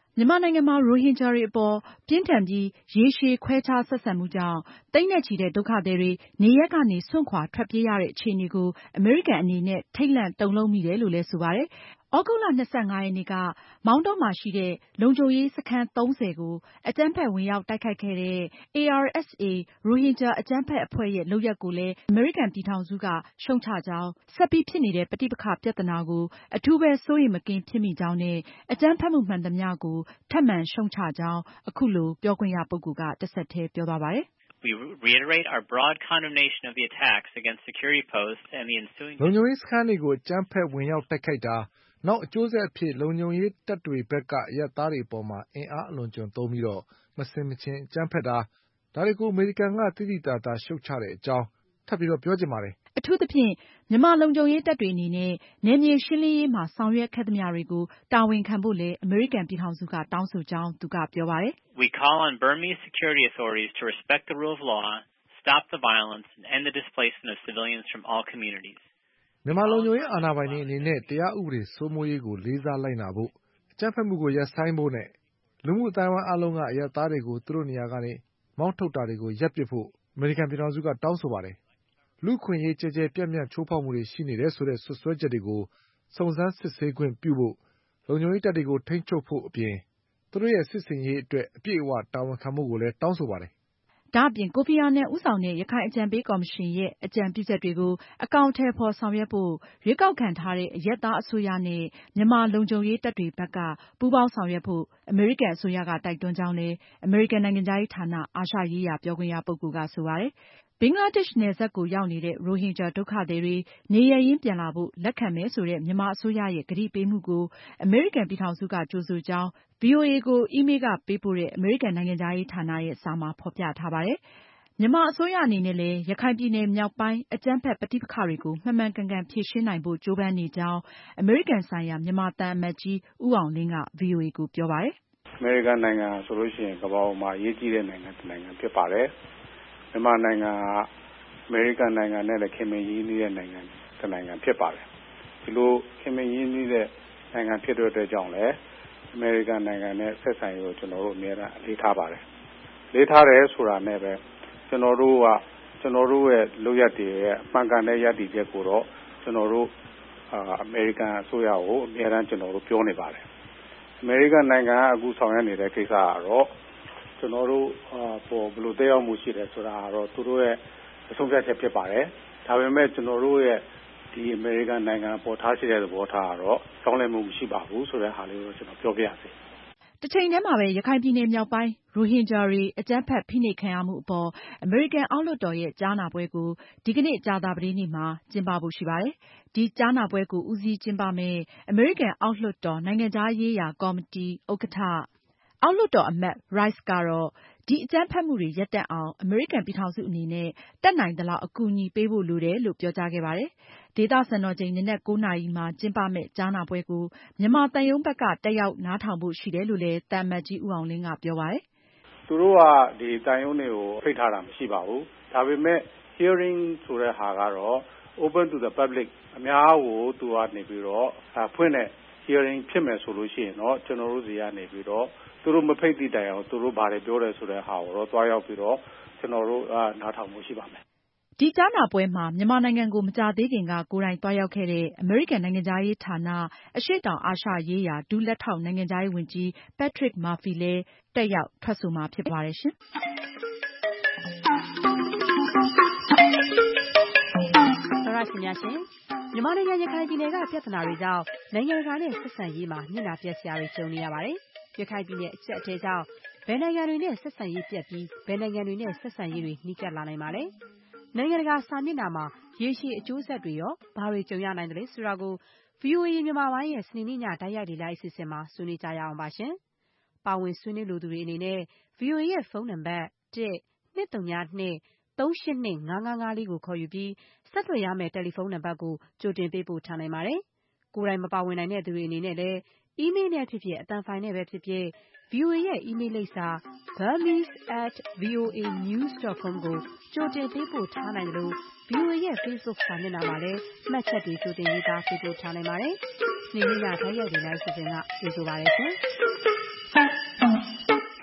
မြန်မာနိုင်ငံမှာ ရိုဟင်ဂျာတွေအပေါ်ပြင်းထန်ပြီးရေရှည်ခွဲခြားဆက်ဆံမှုကြောင့်သိန်းနဲ့ချီတဲ့ဒုက္ခသည်တွေနေရပ်ကနေစွန့်ခွာထွက်ပြေးရတဲ့အခြေအနေကိုအမေရိကန်အနေနဲ့ထိတ်လန့်တုန်လှုပ်မိတယ်လို့လည်းဆိုပါတယ်။ သြဂုတ်လ 25 ရက်နေ့က မောင်တောမှာရှိတဲ့လုံခြုံရေးစခန်း 30 ကိုအကြမ်းဖက်ဝင်ရောက်တိုက်ခိုက်ခဲ့တဲ့ ARSA ရိုဟင်ဂျာအကြမ်းဖက်အဖွဲ့ရဲ့လုပ်ရပ်ကိုလည်းအမေရိကန်ပြည်ထောင်စုကရှုတ်ချကြောင်း၊ ဆက်ပြီးဖြစ်နေတဲ့ပဋိပက္ခပြဿနာကိုအထူးပဲစိုးရိမ်မကင်းဖြစ်မိကြောင်းနဲ့အကြမ်းဖက်မှုမှန်သမျှကိုထပ်မံရှုတ်ချကြောင်းအခုလိုပြောခွင့်ရပုဂ္ဂိုလ်ကတဆက်တည်းပြောသွားပါတယ်။ We reiterate our broad condemnation of the attacks against security posts and the ensuing လုံခြုံရေးစခန်းတွေကိုအကြမ်းဖက်ဝင်ရောက်တိုက်ခိုက်တာနောက်အကျိုးဆက်အဖြစ်လုံခြုံရေးတပ်တွေဘက်ကအရပ်သားတွေအပေါ်မှာအင်အားအလွန်ကျွံသုံးပြီးမဆင်မခြင်အကြမ်းဖက်တာဒါတွေကိုအမေရိကန်ကသိသိသာသာရှုတ်ချတဲ့အကြောင်းထပ်ပြီးပြောချင်ပါတယ်။အထူးသဖြင့်မြန်မာလုံခြုံရေးတပ်တွေအနေနဲ့နယ်မြေရှင်းလင်းရေးမှာဆောင်ရွက်ခဲ့သမျှတွေကိုတာဝန်ခံဖို့လည်းအမေရိကန်ပြည်ထောင်စုကတောင်းဆိုကြောင်းသူကပြောပါတယ်။ We call on Burmese security authorities to respect the rule of law, stop the violence, and end the displacement of civilians from all communities. မြန်မာလုံခြုံရေးအာဏာပိုင်တွေအနေနဲ့တရားဥပဒေစိုးမိုးရေးကိုလေးစားလိုက်နာဖို့အကြမ်းဖက်မှုကိုရပ်ဆိုင်းဖို့နဲ့လူမှုအသိုင်းအဝိုင်းအားလုံးကအရပ်သားတွေကိုသူတို့နေရာကနေမောင်းထုတ်တာတွေကိုရပ်ပစ်ဖို့အမေရိကန်ပြည်ထောင်စုကတောင်းဆိုပါတယ်။လူ့အခွင့်အရေးကျယ်ကျယ်ပြန့်ပြန့်ချိုးဖောက်မှုတွေရှိနေတယ်ဆိုတဲ့စွပ်စွဲချက်တွေကိုစုံစမ်းစစ်ဆေးခွင့်ပြုဖို့လုံခြုံရေးတပ်တွေကိုထိန်းချုပ်ဖို့အပြင်သူတို့ရဲ့စစ်ဆင်ရေးအတွက်အပြည့်အဝတာဝန်ခံဖို့ကိုလည်းတောင်းဆိုပါတယ်။ဒါအပြင်ကိုဖီအာနန်ဦးဆောင်တဲ့ရခိုင်အကြံပေးကော်မရှင်ရဲ့အကြံပြုချက်တွေကိုအကောင်အထည်ဖော်ဆောင်ရွက်ဖို့ရွေးကောက်ခံထားတဲ့အရပ်သားအစိုးရနဲ့မြန်မာလုံခြုံရေးတပ်တွေဘက်ကပူးပေါင်းဆောင်ရွက်ဖို့အမေရိကန်အစိုးရကတိုက်တွန်းကြောင်းလည်းအမေရိကန်နိုင်ငံခြားရေးဌာနအာရှရေးရာပြောခွင့်ရပုဂ္ဂိုလ်ကဆိုပါတယ်။ ဘင်္ဂလားဒေ့ရှ်နယ်စပ်ကိုရောက်နေတဲ့ရိုဟင်ဂျာဒုက္ခသည်တွေနေရပ်ရင်းပြန်လာဖို့လက်ခံမယ်ဆိုတဲ့မြန်မာအစိုးရရဲ့ကတိပေးမှုကိုအမေရိကန်ပြည်ထောင်စုကကြိုဆိုကြောင်း VOA ကိုအီးမေးလ်ကပေးပို့တဲ့အမေရိကန်နိုင်ငံခြားရေးဌာနရဲ့စာမှာဖေါ်ပြထားပါတယ်။ မြန်မာအစိုးရအနေနဲ့လည်းရခိုင်ပြည်နယ်မြောက်ပိုင်းအကြမ်းဖက်ပဋိပက္ခတွေကိုမှန်မှန်ကန်ကန်ဖြေရှင်းနိုင်ဖို့ကြိုးပမ်းနေကြောင်းအမေရိကန်ဆိုင်ရာမြန်မာသံအမတ်ကြီးဦးအောင်လင်းက VOA ကိုပြောပါတယ်။အမေရိကန်နိုင်ငံဆိုလို့ရှိရင်ကမ္ဘာပေါ်မှာအရေးကြီးတဲ့နိုင်ငံတစ်နိုင်ငံဖြစ်ပါတယ်။မြန်မာနိုင်ငံအမေရိကန်နိုင်ငံနဲ့လည်းခင်မင်ရင်းနှီးတဲ့နိုင်ငံတစ်နိုင်ငံဖြစ်ပါတယ်။ဒီလိုခင်မင်ရင်းနှီးတဲ့နိုင်ငံဖြစ်တဲ့အတွက်ကြောင့်လည်းအမေရိကန်နိုင်ငံနဲ့ဆက်ဆံရေးကိုကျွန်တော်တို့အများအားအလေးထားပါတယ်။လေးထားတယ်ဆိုတာနဲ့ပဲကျွန်တော်တို့ရဲ့လုပ်ရက်တွေရဲ့မှန်ကန်တဲ့ရည်တည်ချက်ကိုတော့ကျွန်တော်တို့အမေရိကန်အစိုးရကိုအများအားကျွန်တော်တို့ပြောနေပါတယ်။အမေရိကန်နိုင်ငံကအခုဆောင်ရွက်နေတဲ့ကိစ္စကတော့ကျွန်တော်တို့ဘယ်လိုတက်ရောက်မှုရှိတယ်ဆိုတာကတော့သူတို့ရဲ့အဆုံးဖြတ်ချက်ဖြစ်ပါတယ်။ဒါပေမဲ့ကျွန်တော်တို့ရဲ့ဒီအမေရိကန်နိုင်ငံပေါ်ထားရှိတဲ့သဘောထားကတော့ကြောင်းလည်မှုမရှိပါဘူးဆိုတဲ့ဟာလေးကိုကျွန်တော်ပြောပြရစေ။တချိန်တည်းမှာပဲရခိုင်ပြည်နယ်မြောက်ပိုင်းရိုဟင်ဂျာတွေအကြမ်းဖက်ဖိနှိပ်ခံရမှုအပေါ်အမေရိကန်အောက်လွှတ်တော်ရဲ့ကြားနာပွဲကိုဒီကနေ့ကြာသပတေးနေ့မှာကျင်းပဖို့ရှိပါတယ်။ ဒီကြားနာပွဲကိုဦးစီးကျင်းပမယ့်အမေရိကန်အောက်လွှတ်တော်နိုင်ငံခြားရေးရာကော်မတီဥက္ကဋ္ဌအောက်လွှတ်တော်အမတ် Rice ကတော့ဒီအကြမ်းဖက်မှုတွေရပ်တန့်အောင်အမေရိကန်ပြည်ထောင်စုအနေနဲ့တတ်နိုင်သလောက်အကူအညီပေးဖို့လိုတယ်လို့ပြောကြားခဲ့ပါတယ်။ ဒေသစံတော်ချိန်နံနက် 9 နာရီမှာကျင်းပမယ့်ကြားနာပွဲကိုမြန်မာသံရုံးဘက်ကတက်ရောက်နားထောင်ဖို့ရှိတယ်လို့လည်းသံအမတ်ကြီးဦးအောင်လင်းကပြောပါတယ်။သူတို့ကဒီသံရုံးတွေကိုဖိတ်ထားတာမရှိပါဘူး။ဒါပေမဲ့ hearing ဆိုတဲ့ဟာကတော့ open to the public အများကိုသူကနေပြီးတော့ဖွင့်တဲ့ hearing ဖြစ်မယ်ဆိုလို့ရှိရင်တော့ကျွန်တော်တို့စီကနေပြီးတော့သူတို့မဖိတ်သည့်တိုင်အောင်သူတို့ဘာတွေပြောတယ်ဆိုတဲ့ဟာကိုတော့တွားရောက်ပြီးတော့ကျွန်တော်တို့နားထောင်မှုရှိပါမယ်။ဒီကြားနာပွဲမှာမြန်မာနိုင်ငံကိုမကြာသေးခင်ကကိုယ်တိုင်သွားရောက်ခဲ့တဲ့အမေရိကန်နိုင်ငံခြားရေးဌာနအရှေ့တောင်အာရှရေးရာဒုလက်ထောက်နိုင်ငံခြားရေးဝန်ကြီး Patrick Murphy လည်းတက်ရောက်ထွက်ဆိုမှာဖြစ်ပါတယ်ရှင်။သောတရှင်များရှင်မြန်မာနိုင်ငံရခိုင်ပြည်နယ်ကပြဿနာတွေကြောင့်နိုင်ငံတကာနဲ့ဆက်ဆံရေးမှာမျက်နှာပျက်စရာတွေကြုံနေရပါတယ်။ရခိုင်ပြည်နယ်အကျပ်အတည်းကြောင့်ဘယ်နိုင်ငံတွေနဲ့ဆက်ဆံရေးပျက်ပြီးဘယ်နိုင်ငံတွေနဲ့ဆက်ဆံရေးတွေနှီးကပ်လာနိုင်ပါလဲ။နိုင်ငံတကာစာမျက်နှာမှာရေရှည်အကျိုးဆက်တွေရောဘာတွေကြုံရနိုင်တယ်လဲဆိုတာကို VOA မြန်မာပိုင်းရဲ့စနေနေ့ညတိုက်ရိုက်လေ့လာအစီအစဉ်မှာဆွေးနွေးကြရအောင်ပါရှင်။ပါဝင်ဆွေးနွေးလိုသူတွေအနေနဲ့ VOA ရဲ့ဖုန်းနံပါတ် 1-202-382-5554 ကိုခေါ်ယူပြီးဆက်သွယ်ရမယ့်တယ်လီဖုန်းနံပါတ်ကိုကြိုတင်ပေးပို့ထားနိုင်ပါတယ်။ကိုယ်တိုင်မပါဝင်နိုင်တဲ့သူတွေအနေနဲ့လည်းအီးမေးလ်နဲ့ဖြစ်ဖြစ်အသံဖိုင်နဲ့ပဲဖြစ်ဖြစ် VOA ရဲ့အီးမေးလ်လိပ်စာ burmese@voanews.com ကိုကြိုတင်ပေးပို့ထားနိုင်တယ်လို့ VOA ရဲ့ Facebook စာမျက်နှာမှာလည်းမှတ်ချက်တွေကြိုတင်ရေးသားပေးပို့ထားနိုင်ပါတယ်။စနေနေ့ညတိုက်ရိုက်လေ့လာအစီအစဉ်ကကြိုဆိုပါရစေရှင်။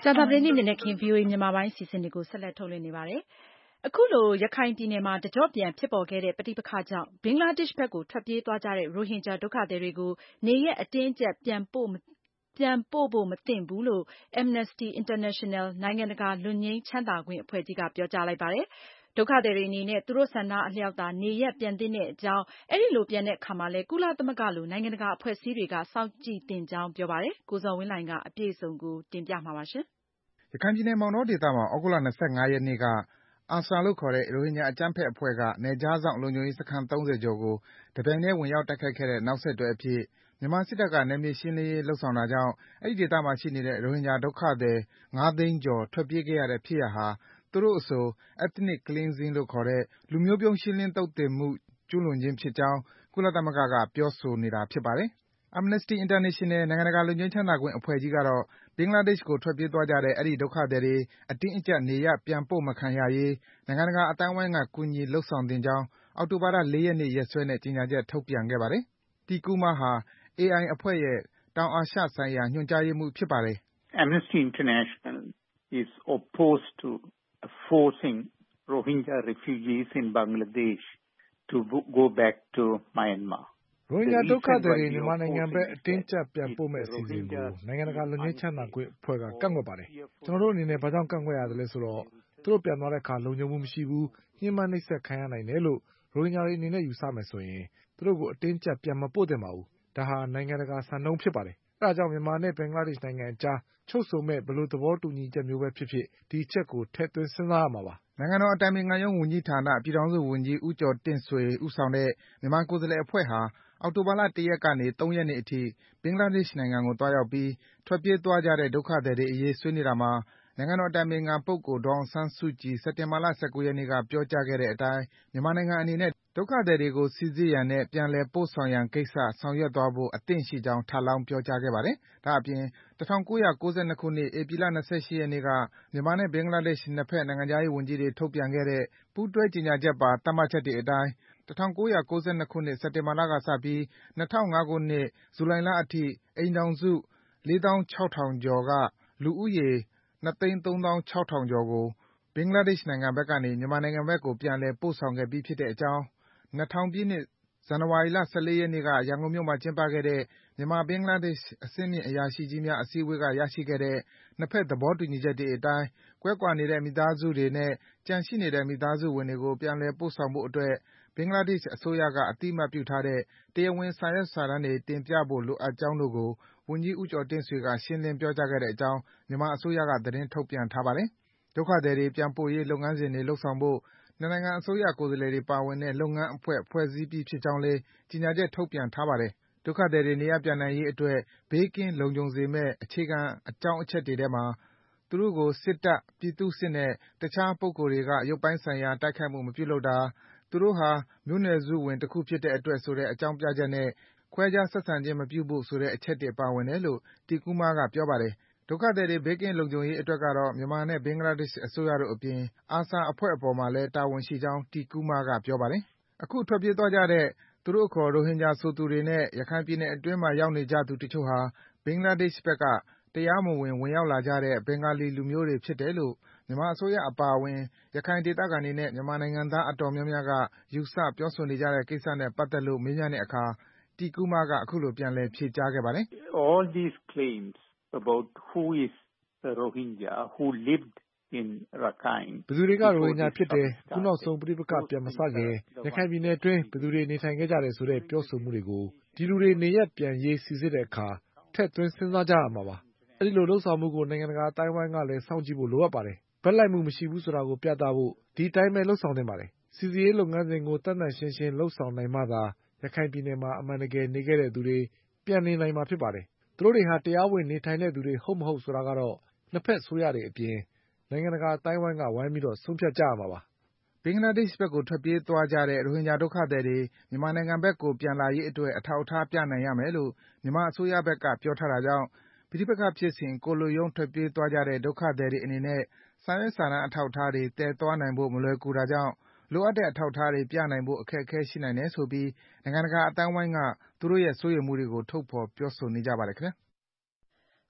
ကြာသပတေးနေ့နံနက်ခင်း VOA မြန်မာပိုင်းအစီအစဉ်တွေကိုဆက်လက်ထုတ်လွှင့်နေပါတယ်။ အခုလိုရခိုင်ပြည်နယ်မှာတကျော့ပြန်ဖြစ်ပေါ်ခဲ့တဲ့ပဋိပက္ခကြောင့်ဘင်္ဂလားဒေ့ရှ်ဘက်ကိုထွက်ပြေးသွားကြတဲ့ရိုဟင်ဂျာဒုက္ခသည်တွေကိုနေရပ်အတင်းအကျပ်ပြန်ပို့ဖို့မသင့်ဘူးလို့ Amnesty International နိုင်ငံတကာလွတ်ငြိမ်းချမ်းသာခွင့်အဖွဲ့ကြီးကပြောကြားလိုက်ပါတယ်။ ဒုက္ခသည်တွေအနေနဲ့သူတို့ဆန္ဒအလျောက်သာနေရပ်ပြန်သင့်တဲ့အကြောင်း၊ အဲဒီလိုပြန်တဲ့အခါမှာလည်းကုလသမဂ္ဂလိုနိုင်ငံတကာအဖွဲ့အစည်းတွေကစောင့်ကြည့်သင့်ကြောင်းပြောပါတယ်။ ကိုဇော်ဝင်းလှိုင်ကအပြည့်အစုံကိုတင်ပြမှာပါ။ရခိုင်ပြည်နယ်မောင်တောဒေသမှာ သြဂုတ်လ ၂၅ ရက်နေ့က ARSA လို့ခေါ်တဲ့ ရိုဟင်ဂျာအကြမ်းဖက်အဖွဲ့က နယ်ခြားစောင့်လုံခြုံရေးစခန်း ၃၀ ကျော်ကို တပြိုင်တည်းဝင်ရောက်တိုက်ခိုက်ခဲ့တဲ့နောက်ဆက်တွဲအဖြစ် မြန်မာစစ်တပ်က နယ်မြေရှင်းလင်းရေးလုပ်ဆောင်တာကြောင့် အဲဒီဒေသမှာရှိနေတဲ့ရိုဟင်ဂျာဒုက္ခသည် ၅ သိန်းကျော် ထွက်ပြေးခဲ့ရတဲ့ဖြစ်ရပ်ဟာ သူတို့အဆို Ethnic Cleansing လို့ခေါ်တဲ့ လူမျိုးပြုန်းရှင်းလင်းသုတ်သင်မှုကျူးလွန်ခြင်းဖြစ်ကြောင်း ကုလသမဂ္ဂက ပြောဆိုနေတာဖြစ်ပါတယ်။ Amnesty International နိုင်ငံတကာလွတ်ငြိမ်းချမ်းသာခွင့်အဖွဲ့ကြီးကတော့ ဘင်္ဂလားဒေ့ရှ်ကိုထွက်ပြေးသွားကြတဲ့ အဲဒီဒုက္ခသည်တွေ အတင်းအကျပ်နေရပ်ပြန်ပို့မခံရရေး နိုင်ငံတကာအသိုင်းဝိုင်းက ကူညီလုပ်ဆောင်သင့်ကြောင်း အောက်တိုဘာလ ၄ ရက်နေ့ရက်စွဲနဲ့ ကြေညာချက်ထုတ်ပြန်ခဲ့ပါတယ်။ T Kumar ဟာ AI အဖွဲ့ရဲ့ တောင်အာရှဆိုင်ရာ ညွန်ကြားရေးမှူးဖြစ်ပါတယ်။ Amnesty International is opposed to forcing Rohingya refugees in Bangladesh to go back to Myanmar. ရိုဟင်ဂျာဒုက္ခသည်တွေမြန်မာနိုင်ငံဘက်အတင်းအကျပ်ပြန်ပို့မယ့်အစီအစဉ်ကိုနိုင်ငံတကာလွတ်ငြိမ်းချမ်းသာခွင့်အဖွဲ့ကကန့်ကွက်ပါတယ်။ ကျနော်တို့အနေနဲ့ဘာကြောင့်ကန့်ကွက်ရသလဲဆိုတော့ သူတို့ပြန်သွားတဲ့အခါလုံခြုံမှုမရှိဘူး၊ညှဉ်းပန်းနှိပ်စက်ခံရနိုင်တယ်လို့ ရိုဟင်ဂျာတွေအနေနဲ့ယူဆမယ်ဆိုရင် သူတို့ကိုအတင်းအကျပ်ပြန်မပို့သင့်ပါဘူး။ ဒါဟာနိုင်ငံတကာစံနှုန်းဖြစ်ပါတယ်။ အဲဒါကြောင့်မြန်မာနဲ့ဘင်္ဂလားဒေ့ရှ်နိုင်ငံအကြားချုပ်ဆိုမယ့်ဘယ်လိုသဘောတူညီချက်မျိုးပဲဖြစ်ဖြစ် ဒီအချက်ကိုထည့်သွင်းစဉ်းစားရမှာပါ။နိုင်ငံတော်အတိုင်ပင်ခံရုံးဝန်ကြီးဌာန ပြည်ထောင်စုဝန်ကြီး ဦးကျော်တင့်ဆွေ ဦးဆောင်တဲ့ မြန်မာကိုယ်စားလှယ်အဖွဲ့ဟာ အောက်တိုဘာလ ၁ ရက်ကနေ ၃ ရက်နေ့အထိ ဘင်္ဂလားဒေ့ရှ်နိုင်ငံကိုသွားရောက်ပြီး ထွက်ပြေးသွားကြတဲ့ဒုက္ခသည်တွေအရေးဆွေးနွေးတာမှာ နိုင်ငံတော်အတိုင်ပင်ခံပုဂ္ဂိုလ် ဒေါ်အောင်ဆန်းစုကြည် စက်တင်ဘာလ ၁၉ ရက်နေ့က ပြောကြားခဲ့တဲ့အတိုင်း မြန်မာနိုင်ငံအနေနဲ့ ဒုက္ခသည်တွေကို စိစစ်ရန်နဲ့ ပြန်လည်ပို့ဆောင်ရန်ကိစ္စဆောင်ရွက်သွားဖို့အသင့်ရှိကြောင်း ထပ်လောင်းပြောကြားခဲ့ပါတယ်။ ဒါ့အပြင် ၁၉၉၂ ခုနှစ် ဧပြီလ ၂၈ ရက်နေ့က မြန်မာနဲ့ဘင်္ဂလားဒေ့ရှ် နှစ်ဘက်နိုင်ငံခြားရေးဝန်ကြီးတွေထုတ်ပြန်ခဲ့တဲ့ ပူးတွဲကြေညာချက်ပါ သတ်မှတ်ချက်တွေအတိုင်း ၁၉၉၂ ခုနှစ် စက်တင်ဘာလကစပြီး ၂၀၀၅ ခုနှစ် ဇူလိုင်လအထိ အိမ်ထောင်စု ၄၆,၀၀၀ ကျော်က လူဦးရေ ၂၃၆,၀၀၀ ကျော်ကို ဘင်္ဂလားဒေ့ရှ်နိုင်ငံဘက်ကနေ မြန်မာနိုင်ငံဘက်ကို ပြန်လည်ပို့ဆောင်ခဲ့ပြီးဖြစ်တဲ့အကြောင်း၊ ၂၀၀၀ ပြည့်နှစ် ဇန်နဝါရီလ ၁၄ ရက်နေ့က ရန်ကုန်မြို့မှာကျင်းပခဲ့တဲ့ မြန်မာ-ဘင်္ဂလားဒေ့ရှ် အဆင့်မြင့်အရာရှိကြီးများအစည်းအဝေးက ရရှိခဲ့တဲ့ နှစ်ဘက်သဘောတူညီချက်တွေအတိုင်း ကွဲကွာနေတဲ့မိသားစုတွေနဲ့ ကျန်ရှိနေတဲ့မိသားစုဝင်တွေကို ပြန်လည်ပို့ဆောင်ဖို့အတွက် ဘင်္ဂလားဒေ့ရှ်အစိုးရက အသိအမှတ်ပြုထားတဲ့ တရားဝင်စာရွက်စာတမ်းတွေတင်ပြဖို့လိုအပ်ကြောင်းတို့ကို ဝန်ကြီးဦးကျော်တင့်ဆွေက ရှင်းလင်းပြောကြားခဲ့တဲ့အကြောင်း မြန်မာအစိုးရက သတင်းထုတ်ပြန်ထားပါတယ်။ ဒုက္ခသည်တွေပြန်ပို့ရေးလုပ်ငန်းစဉ်တွေလုပ်ဆောင်ဖို့ နှစ်နိုင်ငံအစိုးရကိုယ်စားလှယ်တွေပါဝင်တဲ့ လုပ်ငန်းအဖွဲ့ ဖွဲ့စည်းပြီးဖြစ်ကြောင်းလည်း ကြေညာချက်ထုတ်ပြန်ထားပါတယ်။ ဒုက္ခသည်တွေနေရပ်ပြန်နိုင်ရေးအတွက် ဘေးကင်းလုံခြုံစေမယ့် အခြေခံအကြောင်းအချက်တွေထဲမှာ သူတို့ကို စစ်တပ်၊ ပြည်သူ့စစ်နဲ့ တခြားပုဂ္ဂိုလ်တွေက ရုပ်ပိုင်းဆိုင်ရာတိုက်ခိုက်မှုမပြုလုပ်တာ၊ သူတို့ဟာ မျိုးနွယ်စုဝင်တခုဖြစ်တဲ့အတွက်ဆိုတဲ့အကြောင်းပြချက်နဲ့ ခွဲခြားဆက်ဆံခြင်းမပြုဖို့ဆိုတဲ့အချက်တွေပါဝင်တယ်လို့ T Kumar ကပြောပါတယ်။ ဒုက္ခသည်တွေဘေးကင်းလုံခြုံရေးအတွက်ကတော့ မြန်မာနဲ့ဘင်္ဂလားဒေ့ရှ်အစိုးရတို့အပြင် ARSA အဖွဲ့အပေါ်မှာလည်း တာဝန်ရှိကြောင်း T Kumar ကပြောပါတယ်။ အခုထွက်ပြေးသွားကြတဲ့ သူတို့အခေါ် ရိုဟင်ဂျာဆိုသူတွေနဲ့ ရခိုင်ပြည်နယ်အတွင်းမှာရောက်နေကြသူတချို့ဟာ ဘင်္ဂလားဒေ့ရှ်ဘက်က တရားမဝင် ဝင်ရောက်လာကြတဲ့ ဘင်္ဂါလီလူမျိုးတွေဖြစ်တယ်လို့ မြန်မာအစိုးရအပါအဝင် ရခိုင်ဒေသခံတွေနဲ့ မြန်မာနိုင်ငံသားအတော်များများက ယူဆပြောဆိုနေကြတဲ့ကိစ္စနဲ့ပတ်သက်လို့ မေးမြန်းတဲ့အခါ T Kumar က အခုလိုပြန်လည်ဖြေကြားခဲ့ပါတယ်။ All these claims about who is a Rohingya, who lived in Rakhine ဘယ်သူတွေကရိုဟင်ဂျာဖြစ်တယ်၊အခုနောက်ဆုံးပဋိပက္ခပြန်မစခင် ရခိုင်ပြည်နယ်အတွင်းဘယ်သူတွေနေထိုင်ခဲ့ကြတယ်ဆိုတဲ့ပြောဆိုမှုတွေကို ဒီလူတွေနေရပ်ပြန်ရေးစိစစ်တဲ့အခါ ထည့်သွင်းစဉ်းစားကြရမှာပါ။ အဲဒီလိုလုပ်ဆောင်မှုကို နိုင်ငံတကာအသိုင်းဝိုင်းကလည်းစောင့်ကြည့်ဖို့လိုအပ်ပါတယ်။ ဘက်လိုက်မှုမရှိဘူးဆိုတာကိုပြသဖို့ ဒီအတိုင်းပဲလုပ်ဆောင်သင့်ပါတယ်။ စိစစ်ရေးလုပ်ငန်းစဉ်ကိုသန့်သန့်ရှင်းရှင်းလုပ်ဆောင်နိုင်မှသာ ရခိုင်ပြည်နယ်မှာအမှန်တကယ်နေခဲ့တဲ့သူတွေ ပြန်နေနိုင်မှာဖြစ်ပါတယ်။ သူတို့တွေဟာတရားဝင်နေထိုင်တဲ့သူတွေဟုတ်မဟုတ်ဆိုတာကတော့ နှစ်ဘက်အစိုးရတွေအပြင် နိုင်ငံတကာအသိုင်းဝိုင်းက ဝိုင်းပြီးဆုံးဖြတ်ကြရမှာပါ။ ဘင်္ဂလားဒေ့ရှ်ဘက်ကိုထွက်ပြေးသွားကြတဲ့ ရိုဟင်ဂျာဒုက္ခသည်တွေ မြန်မာနိုင်ငံဘက်ကိုပြန်လာရေးအတွက် အထောက်အထားပြနိုင်ရမယ်လို့ မြန်မာအစိုးရဘက်ကပြောထားတာကြောင့် ပဋိပက္ခဖြစ်စဉ် ကိုယ်လွတ်ရုံးထွက်ပြေးသွားကြတဲ့ဒုက္ခသည်တွေအနေနဲ့ စာရွက်စာတမ်းအထောက်အထားတွေ သယ်သွားနိုင်ဖို့မလွယ်ကူတာကြောင့် လိုအပ်တဲ့အထောက်အထားတွေပြနိုင်ဖို့အခက်အခဲရှိနိုင်တယ်ဆိုပြီး နိုင်ငံတကာအသိုင်းဝိုင်းက သူတို့ရဲ့စိုးရိမ်မှုတွေကို ထုတ်ဖော်ပြောဆိုနေကြပါတယ်ခင်ဗျာ။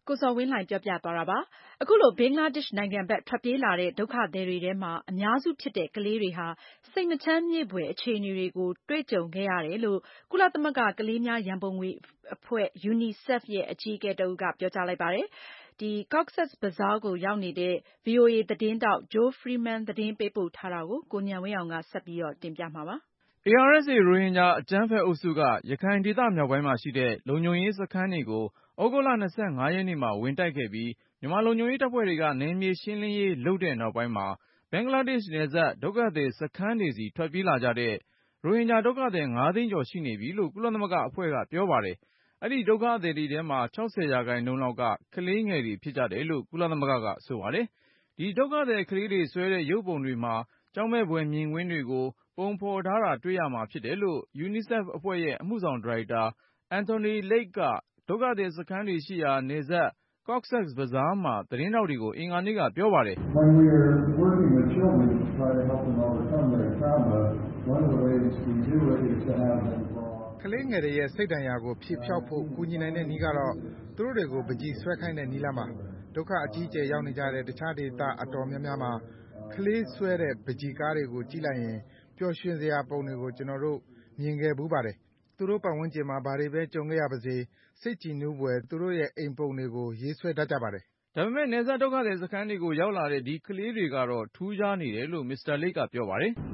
ကိုဇော်ဝင်းလှိုင်ပြောပြသွားတာပါ။ အခုလိုဘင်္ဂလားဒေ့ရှ်နိုင်ငံဘက်ထွက်ပြေးလာတဲ့ဒုက္ခသည်တွေထဲမှာအများစုဖြစ်တဲ့ကလေးတွေဟာစိတ်မချမ်းမြေ့ဖွယ်အခြေအနေတွေကိုတွေ့ကြုံခဲ့ရတယ်လို့ကုလသမဂ္ဂကလေးများရန်ပုံငွေအဖွဲ့ UNICEF ရဲ့အကြီးအကဲတဦးကပြောကြားလိုက်ပါတယ်။ Cox's Bazar ကိုရောက်နေတဲ့ VOA သတင်းထောက် Joe Freeman သတင်းပေးပို့ထားတာကိုကိုဉာဏ်ဝင်းအောင်ကဆက်ပြီးတင်ပြမှာပါ။ ARSA ရိုဟင်ဂျာအကြမ်းဖက်အုပ်စုကရခိုင်ဒေသမြောက်ပိုင်းမှာရှိတဲ့လုံခြုံရေးစခန်းတွေကိုဩဂုတ်လ 25 ရက်နေ့မှာဝင်တိုက်ခဲ့ပြီးမြန်မာလုံခြုံရေးတပ်ဖွဲ့တွေကနယ်မြေရှင်းလင်းရေးလုပ်တဲ့နောက်ပိုင်းမှာဘင်္ဂလားဒေ့ရှ်နယ်စပ်ဒုက္ခသည်စခန်းတွေဆီထွက်ပြေးလာကြတဲ့ရိုဟင်ဂျာဒုက္ခသည် 5 သိန်းကျော်ရှိနေပြီလို့ကုလသမဂ္ဂအဖွဲ့ကပြောပါတယ်။ အဲဒီဒုက္ခသည်တွေထဲမှာ 60% လောက်ကကလေးငယ်တွေဖြစ်ကြတယ်လို့ကုလသမဂ္ဂကဆိုပါတယ်။ ဒီဒုက္ခသည်ကလေးတွေဆွဲတဲ့ရုပ်ပုံတွေမှာကြောက်မဲ့ဖွယ်မြင်ကွင်းတွေကိုပုံဖော်ထားတာတွေ့ရမှာဖြစ်တယ်လို့ UNICEF အဖွဲ့ရဲ့အမှုဆောင်ဒါရိုက်တာ Anthony Lake ကဒုက္ခသည်စခန်းတွေရှိရာနယ်စပ် Cox's Bazar မှာသတင်းထောက်တွေကိုအင်္ဂါနေ့ကပြောပါတယ်။ "ကလေးငယ်တွေရဲ့စိတ်ဒဏ်ရာကိုဖြေဖျောက်ဖို့ကူညီနိုင်တဲ့နည်းကတော့သူတို့တွေကိုပန်းချီဆွဲခိုင်းတဲ့နည်းလမ်းပါ။ဒုက္ခအကြီးအကျယ်ရောက်နေကြတဲ့တခြားဒေသအတော်များများမှာကလေးဆွဲတဲ့ပန်းချီကားတွေကိုကြည့်လိုက်ရင်ပျော်ရွှင်စရာပုံတွေကိုကျွန်တော်တို့မြင်ခဲ့ဖူးပါတယ်။သူတို့ပတ်ဝန်းကျင်မှာဘာတွေပဲကြုံခဲ့ရပါစေစိတ်ကြည်နူးဖွယ်သူတို့ရဲ့အိမ်ပုံတွေကိုရေးဆွဲတတ်ကြပါတယ်။ " ဒါပေမဲ့နယ်စပ်ဒုက္ခသည်စခန်းတွေကိုရောက်လာတဲ့ဒီကလေးတွေကတော့ထူးခြားနေတယ်လို့ Mr. Lake ကပြောပါတယ်။ "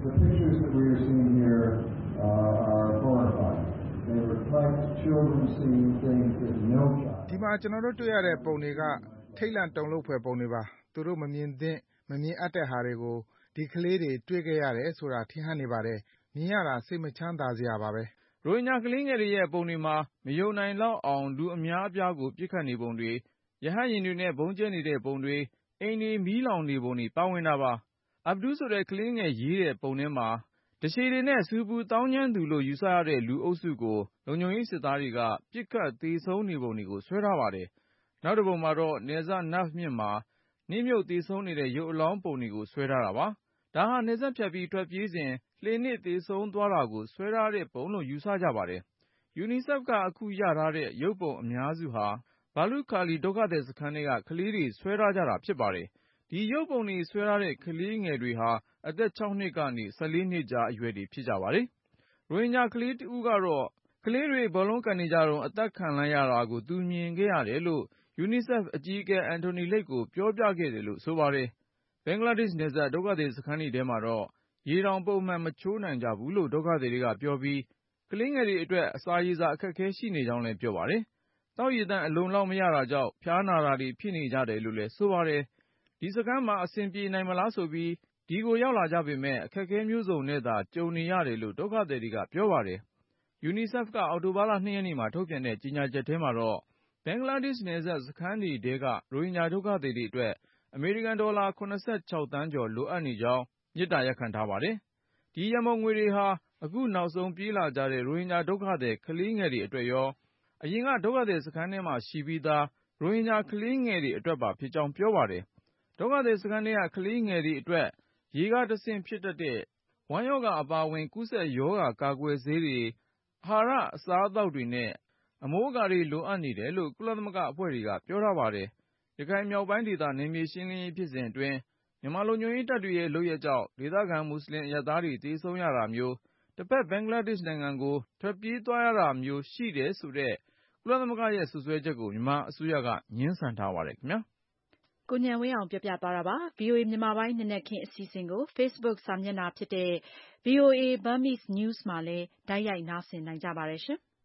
ဒီမှာကျွန်တော်တို့တွေ့ရတဲ့ပုံတွေကထိတ်လန့်တုန်လှုပ်ဖွယ်ပုံတွေပါ။သူတို့မမြင်သင့်မမြင်အပ်တဲ့ဟာတွေကိုဒီကလေးတွေတွေ့ခဲ့ရတယ်ဆိုတာထင်ဟပ်နေပါတယ်။မြင်ရတာစိတ်မချမ်းသာစရာပါပဲ။ " ရိုဟင်ဂျာကလေးငယ်တွေရဲ့ပုံတွေမှာမယုံနိုင်လောက်အောင်လူအများအပြားကိုပစ်ခတ်နေပုံတွေရဟတ်ယာဉ်တွေနဲ့ဗုံးကျဲနေတဲ့ပုံတွေအိမ်တွေမီးလောင်နေပုံတွေပါဝင်တာပါ။ Abdu ဆိုတဲ့ကလေးငယ်ရေးတဲ့ပုံထဲမှာတရှည်တွေနဲ့ဆူပူသောင်းကျန်းသူလို့ယူဆရတဲ့လူအုပ်စုကိုလုံခြုံရေးစစ်သားတွေကပစ်ခတ်သေဆုံးနေပုံတွေကိုဆွဲထားပါတယ်။ နောက်တပုံမှာတော့နယ်စပ် Naf မြစ်မှာနစ်မြုပ်သေဆုံးနေတဲ့ရုပ်အလောင်းပုံတွေကိုဆွဲထားတာပါ။ ဒါဟာနယ်စပ်ဖြတ်ပြီးထွက်ပြေးစဉ်လှေနစ်သေဆုံးသွားတာကိုဆွဲထားတဲ့ပုံလို့ယူဆကြပါတယ်။ UNICEF ကအခုရထားတဲ့ရုပ်ပုံအများစုဟာဘာလုခါလီဒုက္ခသည်စခန်းထဲကကလေးတွေဆွဲထားကြတာဖြစ်ပါတယ်။ ဒီရုပ်ပုံတွေဆွဲထားတဲ့ကလေးငယ်တွေဟာအသက် 6 နှစ်ကနေ 14 နှစ်ကြားအရွယ်တွေဖြစ်ကြပါတယ်။ ရိုဟင်ဂျာကလေးတဦးကတော့ကလေးတွေဘောလုံးကန်နေကြတုန်းအသတ်ခံလိုက်ရတာကိုသူမြင်ခဲ့ရတယ်လို့ UNICEF အကြီးအကဲ Anthony Lake ကိုပြောပြခဲ့တယ်လို့ဆိုပါတယ်။ ဘင်္ဂလားဒေ့ရှ်နယ်စပ်ဒုက္ခသည်စခန်းတွေထဲမှာတော့ရေတောင်ပုံမှန်မချိုးနိုင်ကြဘူးလို့ဒုက္ခသည်တွေကပြောပြီးကလေးငယ်တွေအတွက်အစာရေစာအခက်အခဲရှိနေကြောင်းလည်းပြောပါတယ်။ သောက်ရေသန့်အလုံလောက်မရတာကြောင့်ဖျားနာတာတွေဖြစ်နေကြတယ်လို့လည်းဆိုပါတယ်။ ဒီစခန်းမှာအဆင်ပြေနိုင်မလားဆိုပြီးဒီကိုရောက်လာကြပေမဲ့အခက်အခဲမျိုးစုံနဲ့သာကြုံနေရတယ်လို့ဒုက္ခသည်တွေကပြောပါတယ်။ UNICEF ကအောက်တိုဘာလ 2 ရက်နေ့မှာထုတ်ပြန်တဲ့ကြေညာချက်ထဲမှာတော့ဘင်္ဂလားဒေ့ရှ်နယ်စပ်စခန်းတွေထဲကရိုဟင်ဂျာဒုက္ခသည်တွေအတွက်အမေရိကန်ဒေါ်လာ 76 သန်းကျော်လိုအပ်နေကြောင်းမေတ္တာရပ်ခံထားပါတယ်။ ဒီရန်ပုံငွေတွေဟာအခုနောက်ဆုံးပြေးလာကြတဲ့ရိုဟင်ဂျာဒုက္ခသည်ကလေးငယ်တွေအတွက်ရောအရင်ကဒုက္ခသည်စခန်းထဲမှာရှိပြီးသားရိုဟင်ဂျာကလေးငယ်တွေအတွက်ပါဖြစ်ကြောင်းပြောပါတယ်။ ဒုက္ခသည်စခန်းထဲကကလေးငယ်တွေအတွက်ရေကတဆင့်ဖြစ်တတ်တဲ့ဝမ်းရောဂါအပါအဝင်ကူးစက်ရောဂါကာကွယ်ဆေးတွေအာဟာရအစားအသောက်တွေနဲ့အမိုးအကာတွေလိုအပ်နေတယ်လို့ကုလသမဂ္ဂအဖွဲ့တွေကပြောထားပါတယ်။ ရခိုင်မြောက်ပိုင်းဒေသနယ်မြေရှင်းလင်းရေးဖြစ်စဉ်အတွင်းမြန်မာလုံခြုံရေးတပ်တွေရဲ့လုပ်ရပ်ကြောင့်ဒေသခံမွတ်ဆလင်အရပ်သားတွေသေဆုံးရတာမျိုးတဖက်ဘင်္ဂလားဒေ့ရှ်နိုင်ငံကိုထွက်ပြေးသွားရတာမျိုးရှိတယ်ဆိုတဲ့ကုလသမဂ္ဂရဲ့စွပ်စွဲချက်ကိုမြန်မာအစိုးရကငြင်းဆန်ထားပါတယ်ခင်ဗျာ။ကိုဉာဏ်ဝင်းအောင်ပြောပြသွားတာပါ။ VOA မြန်မာပိုင်းနံနက်ခင်းအစီအစဉ်ကို Facebook စာမျက်နှာဖြစ်တဲ့ VOA Burmese News မှာလည်းတိုက်ရိုက်နားဆင်နိုင်ကြပါတယ်ရှင်။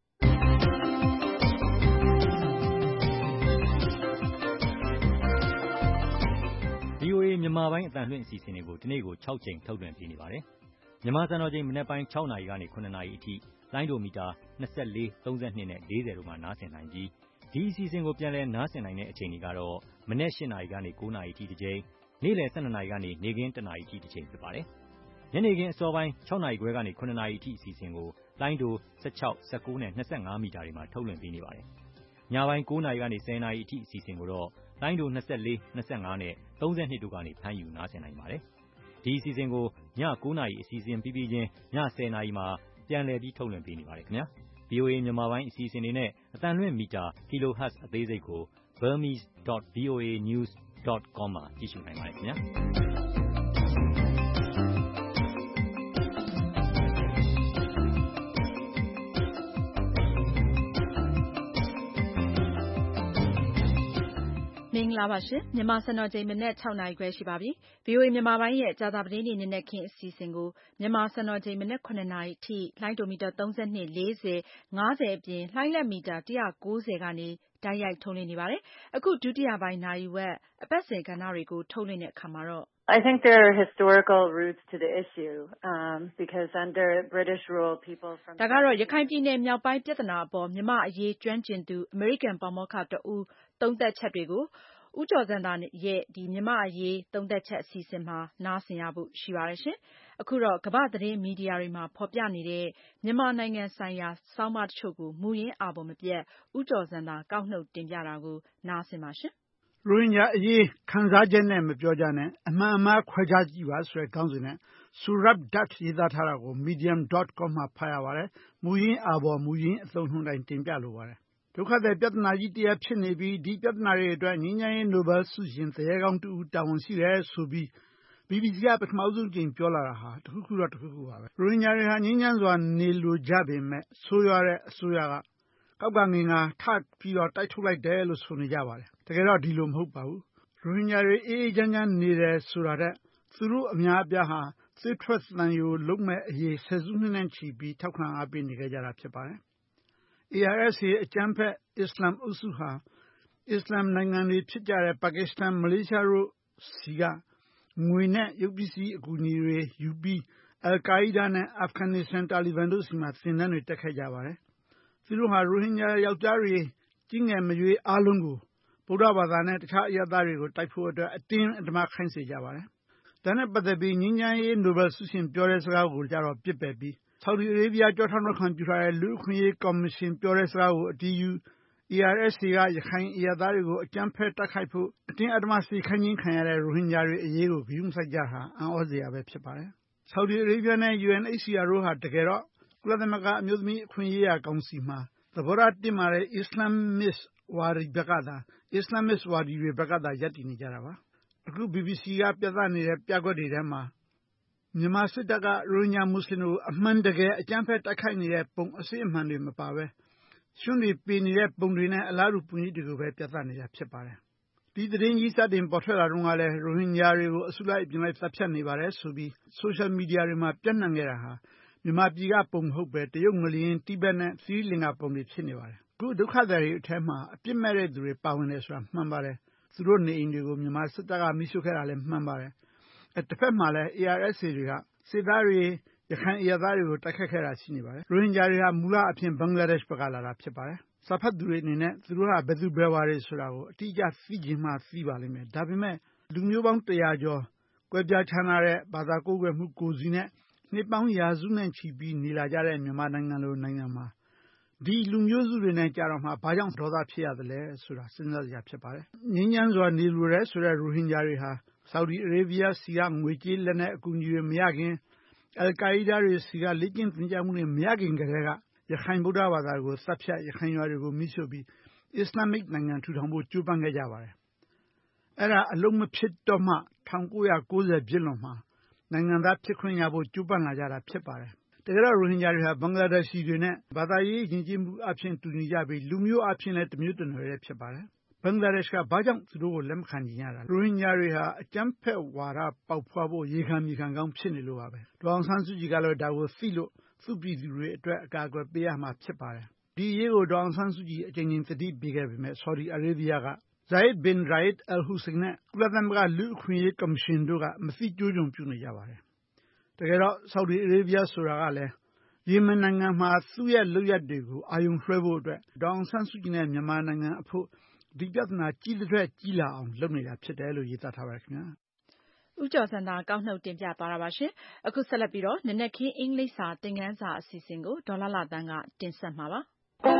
VOA မြန်မာပိုင်းအသံလွှင့်အစီအစဉ်တွေကိုဒီနေ့ကို6ကြိမ်ထုတ်လွှင့်ပေးနေပါတယ်။မြန်မာစံတော်ချိန်မနက်ပိုင်း6နာရီကနေ9နာရီအထိလိုင်းဒိုမီတာ24 32နဲ့40တို့မှာနားဆင်နိုင်ပြီးဒီအစီအစဉ်ကိုပြန်လည်နားဆင်နိုင်တဲ့အချိန်တွေကတော့မနက်8နာရီကနေ9နာရီအထိတစ်ကြိမ်နေ့လယ်12နာရီကနေနေ့ခင်း1နာရီအထိတစ်ချိန်ဖြစ်ပါတယ်။ညနေခင်းအစောပိုင်း6နာရီခွဲကနေ9နာရီအထိအစီအစဉ်ကိုလိုင်းဒို16 19နဲ့25မီတာတွေမှာထုတ်လွှင့်ပေးနေပါတယ်။ညပိုင်း9နာရီကနေ10နာရီအထိအစီအစဉ်ကိုတော့လိုင်းဒို24 25နဲ့32တို့ကနေဖမ်းယူနားဆင်နိုင်ပါတယ်။ဒီအစီအစဉ်ကိုည9နာရီအစီအစဉ်ပြီးပြီးချင်းည10နာရီမှာပြန်လည်ပြီးထုတ်လွှင့်ပေးနေပါတယ်ခင်ဗျာ။ VOA မြန်မာပိုင်းအစီအစဉ်တွေနဲ့အသံလွှင့်မီတာ kHz အသေးစိတ်ကို burmese.voanews.com မှာကြည့်ရှုနိုင်ပါတယ်ခင်ဗျာမင်္ဂလာပါရှင်မြန်မာစံတော်ချိန်မနက် 6 နာရီခွဲရှိပါပြီ VOA မြန်မာပိုင်းရဲ့ကြာသပတေးနေ့နက်ခင်းအစီအစဉ်ကိုမြန်မာစံတော်ချိန်မနက် 9 နာရီထိလှိုင်းဒိုမီတာ 32 40 50 အပြင်လှိုင်းလက်မီတာ 190 ကနေတိုက်ရိုက်ထုတ်လွှင့်နေပါတယ်အခုဒုတိယပိုင်းနာရီဝက်အပတ်စဉ်ကဏ္ဍတွေကိုထုတ်လွှင့်တဲ့အခါမှာတော့ I think there are historical roots to the issue because under British rule people from ဒါကတော့ရခိုင်ပြည်နယ်မြောက်ပိုင်းပြဿနာအပေါ်မြန်မာအရေးကျွမ်းကျင်သူအမေရိကန်ပါမောက္ခတဦးသုံးသပ်ချက်တွေကိုဦးကျော်ဇံသာရဲ့ဒီမြန်မာအရေးသုံးသပ်ချက်အစီအစဉ်မှာနားဆင်ရဖို့ရှိပါတယ်ရှင်အခုတော့ကမ္ဘာသတင်းမီဒီယာတွေမှာဖော်ပြနေတဲ့မြန်မာနိုင်ငံဆိုင်ရာဆောင်းပါးတချို့ကိုမူရင်းအာပေါ်မပြတ်ဦးကျော်ဇံသာကောက်နှုတ်တင်ပြတာကိုနားဆင်ပါရှင်ရိုဟင်ဂျာအရေးခံစားချက်နဲ့မပြောကြနဲ့အမှန်အမှားခွဲခြားကြည့်ပါဆိုတဲ့ခေါင်းစဉ်နဲ့ Surab Dat ရေးသားထားတာကို medium.com မှာဖတ်ရပါတယ်။မူရင်းအာဘော်မူရင်းအသုံးနှုန်းတိုင်းတင်ပြလိုပါတယ်။ဒုက္ခသည်ပြဿနာကြီးတရားဖြစ်နေပြီးဒီပြဿနာတွေအတွက်ငြိမ်းချမ်းရေးနိုဘယ်ဆုရှင်သူရဲကောင်းတူတာဝန်ရှိတယ်ဆိုပြီး BBC ကပထမဆုံးကြိမ်ပြောလာတာဟာတခုခုတော့တခုခုပါပဲ။ရိုဟင်ဂျာတွေဟာငြိမ်းချမ်းစွာနေလိုကြပေမဲ့ဆိုးရွားတဲ့အစိုးရကကောက်ကငင်ကထပြီးတော့တိုက်ထုတ်လိုက်တယ်လို့ဆိုနေကြပါတယ်။တကယ်တော့ဒီလိုမဟုတ်ပါဘူး။ရိုဟင်ဂျာတွေအေးအေးချမ်းချမ်းနေတယ်ဆိုတာတဲ့သူတို့အများအပြားဟာစစ်ထွက်သံယိုလုံးမဲ့အရေးဆယ်စုနှစ်နဲ့ချီပြီးထောက်ခံအားပေးနေကြတာဖြစ်ပါတယ်။ ARSA အကြမ်းဖက်အစ္စလာမ်အုပ်စုဟာအစ္စလာမ်နိုင်ငံတွေဖြစ်ကြတဲ့ပါကစ္စတန်မလေးရှားတို့စီကငွေနဲ့ရုပ်ပစ္စည်းအကူအညီတွေယူပြီးအယ်လ်ကိုင်းဒါးနဲ့အာဖဂန်နစ္စတန်တာလီဘန်တို့စီမှာသင်တန်းတွေတက်ခဲ့ကြပါတယ်။သူတို့ဟာရိုဟင်ဂျာယောက်ျားတွေကြီးငယ်မရွေးအားလုံးကိုဗုဒ္ဓဘာသာနဲ့တခြားအရပ်သားတွေကိုတိုက်ဖို့အတွက်အတင်းအဓမ္မခိုင်းစေကြပါတယ်။ဒါနဲ့ပတ်သက်ပြီးငြိမ်းချမ်းရေးနိုဘယ်ဆုရှင်ပြောတဲ့စကားကိုကြတော့ပြစ်ပယ်ပြီးဆော်ဒီအာရေဗျကြောထောက်နောက်ခံပြုထားတဲ့လူ့အခွင့်အရေးကော်မရှင်ပြောတဲ့စကားကိုအတည်ယူ ARSA ကရခိုင်အရပ်သားတွေကိုအကြမ်းဖက်တိုက်ခိုက်ဖို့အတင်းအဓမ္မစေခိုင်းခြင်းခံရတဲ့ရိုဟင်ဂျာတွေအရေးကိုဂရုမစိုက်ကြတာအံ့ဩစရာပဲဖြစ်ပါတယ်။ဆော်ဒီအာရေဗျနဲ့ UNHCR တို့ဟာတကယ်တော့ကုလသမဂ္ဂအမျိုးသမီးအခွင့်အရေးကောင်စီမှာသဘောထားတင်းမာတဲ့ Islamist ဝါဒီတွေဘက်ကသာရပ်တည်နေကြတာပါ။အခု BBC ကပြသနေတဲ့ပြကွက်တွေထဲမှာမြန်မာစစ်တပ်ကရိုဟင်ဂျာမွတ်စလင်တို့အမှန်တကယ်အကြမ်းဖက်တိုက်ခိုက်နေတဲ့ပုံအစစ်အမှန်တွေမပါပဲရှွန်းတွေပေနေတဲ့ပုံတွေနဲ့အလားတူပုံရိပ်တွေကိုပဲပြသနေတာဖြစ်ပါတယ်။ဒီသတင်းကြီးစတင်ပေါ်ထွက်လာတော့ကလည်းရိုဟင်ဂျာတွေကိုအစုလိုက်အပြုံလိုက်သတ်ဖြတ်နေပါတယ်ဆိုပြီး social media တွေမှာပြန့်နှံ့ခဲ့တာဟာမြန်မာပြည်ကပုံမဟုတ်ပဲတရုတ်ငလျင်တိဘက်နဲ့သီရိလင်္ကာပုံတွေဖြစ်နေပါတယ်။အခုဒုက္ခသည်တွေအထက်မှာအပြစ်မဲ့တဲ့သူတွေပါဝင်တယ်ဆိုတာမှန်ပါတယ်။သူတို့နေအိမ်တွေကိုမြန်မာစစ်တပ်ကမိရှုခဲ့တာလည်းမှန်ပါတယ်။တစ်ဖက်မှာလည်း ARSA တွေကစစ်သားတွေရခိုင်အရပ်သားတွေကိုတိုက်ခတ်ခဲ့တာရှိနေပါတယ်။ရိုဟင်ဂျာတွေဟာမူလအဖြစ်ဘင်္ဂလားဒေ့ရှ်ဘက်ကလာတာဖြစ်ပါတယ်။စာဖတ်သူတွေအနေနဲ့သူတို့ဟာဘယ်သူဘယ်ဝါတွေဆိုတာကိုအတိအကျသိချင်မှသိပါလိမ့်မယ်။ဒါပေမဲ့လူမျိုးပေါင်း100ကျော်ကွဲပြားခြားနားတဲ့ဘာသာကိုးကွယ်မှုကိုယ်စီနဲ့နှစ်ပေါင်းရာစုနဲ့ချီပြီးနေလာကြတဲ့မြန်မာနိုင်ငံလိုနိုင်ငံမှာဒီလူမျိုးစုတွေနဲ့ကြတော့မှဘာကြောင့်ဒေါသဖြစ်ရသလဲဆိုတာစဉ်းစားစရာဖြစ်ပါတယ်။ငြိမ်းချမ်းစွာနေလိုတဲ့ဆိုတဲ့ရိုဟင်ဂျာတွေဟာဆော်ဒီအာရေဗျစီကငွေကြေးလက်နက်အကူအညီတွေမရခင်အယ်လ်ကိုင်းဒါးတွေစီကလေ့ကျင့်သင်ကြားမှုတွေမရခင်ကတည်းကရခိုင်ဗုဒ္ဓဘာသာကိုစပ်ဖြတ်ရခိုင်ရွာတွေကိုမိရှုပြီးအစ္စလာမစ်နိုင်ငံထူထောင်ဖို့ကြိုးပမ်းခဲ့ကြပါတယ်။အဲ့ဒါအလုံးမဖြစ်တော့မှ1990ပြည့်လွန်မှာနိုင်ငံသားဖြစ်ခွင့်ရဖို့ကြိုးပမ်းလာကြတာဖြစ်ပါတယ်။တကယ်တော့ရိုဟင်ဂျာတွေဟာဘင်္ဂလားဒေ့ရှ်တွေနဲ့ဘာသာရေးယဉ်ကျေးမှုအဖြစ်တူညီကြပြီးလူမျိုးအဖြစ်လည်းတမျိုးတနွယ်တည်းဖြစ်ပါတယ်။ဘင်္ဂလားဒေ့ရှ်ကဘာကြောင့်သူတို့ကိုလက်မခံကြရတာလဲ။ရိုဟင်ဂျာတွေဟာအကြမ်းဖက်ဝါဒပေါက်ဖွားဖို့ရေခံမြေခံကောင်းဖြစ်နေလို့ပါပဲ။ဒေါ်အောင်ဆန်းစုကြည်ကလည်းဒါကိုသိလို့သူ့ပြည်သူတွေအတွက်အကာအကွယ်ပေးရမှာဖြစ်ပါတယ်။ဒီအရေးကိုဒေါ်အောင်ဆန်းစုကြည်အကြိမ်ကြိမ်သတိပေးခဲ့ပေမဲ့ဆော်ဒီအာရေဗျကZayed bin Ra'ad Al Hussein နဲ့ကုလသမဂ္ဂလူ့အခွင့်အရေးကော်မရှင်တို့ကမသိကျိုးကျွံပြုနေကြပါတယ်။တကယ်တော့ဆော်ဒီအာရေဗျဆိုတာကလည်းယီမင်နိုင်ငံမှာသူ့ရဲ့လုပ်ရပ်တွေကိုအာရုံလွှဲဖို့အတွက်ဒေါ်အောင်ဆန်းစုကြည်နဲ့မြန်မာနိုင်ငံအဖို့ဒီပြဿနာကြီးတဲ့အတွက်ကြီးလာအောင်လုပ်နေတာဖြစ်တယ်လို့ရေးသားထားပါတယ်ခင်ဗျာ။ဦးကျော်စံသာကောက်နှုတ်တင်ပြသွားတာပါရှင်။အခုဆက်လက်ပြီးတော့နနက်ခင်းအင်္ဂလိပ်စာသင်ခန်းစာအစီအစဉ်ကိုဒေါ်လာသန်းကတင်ဆက်မှာပါ။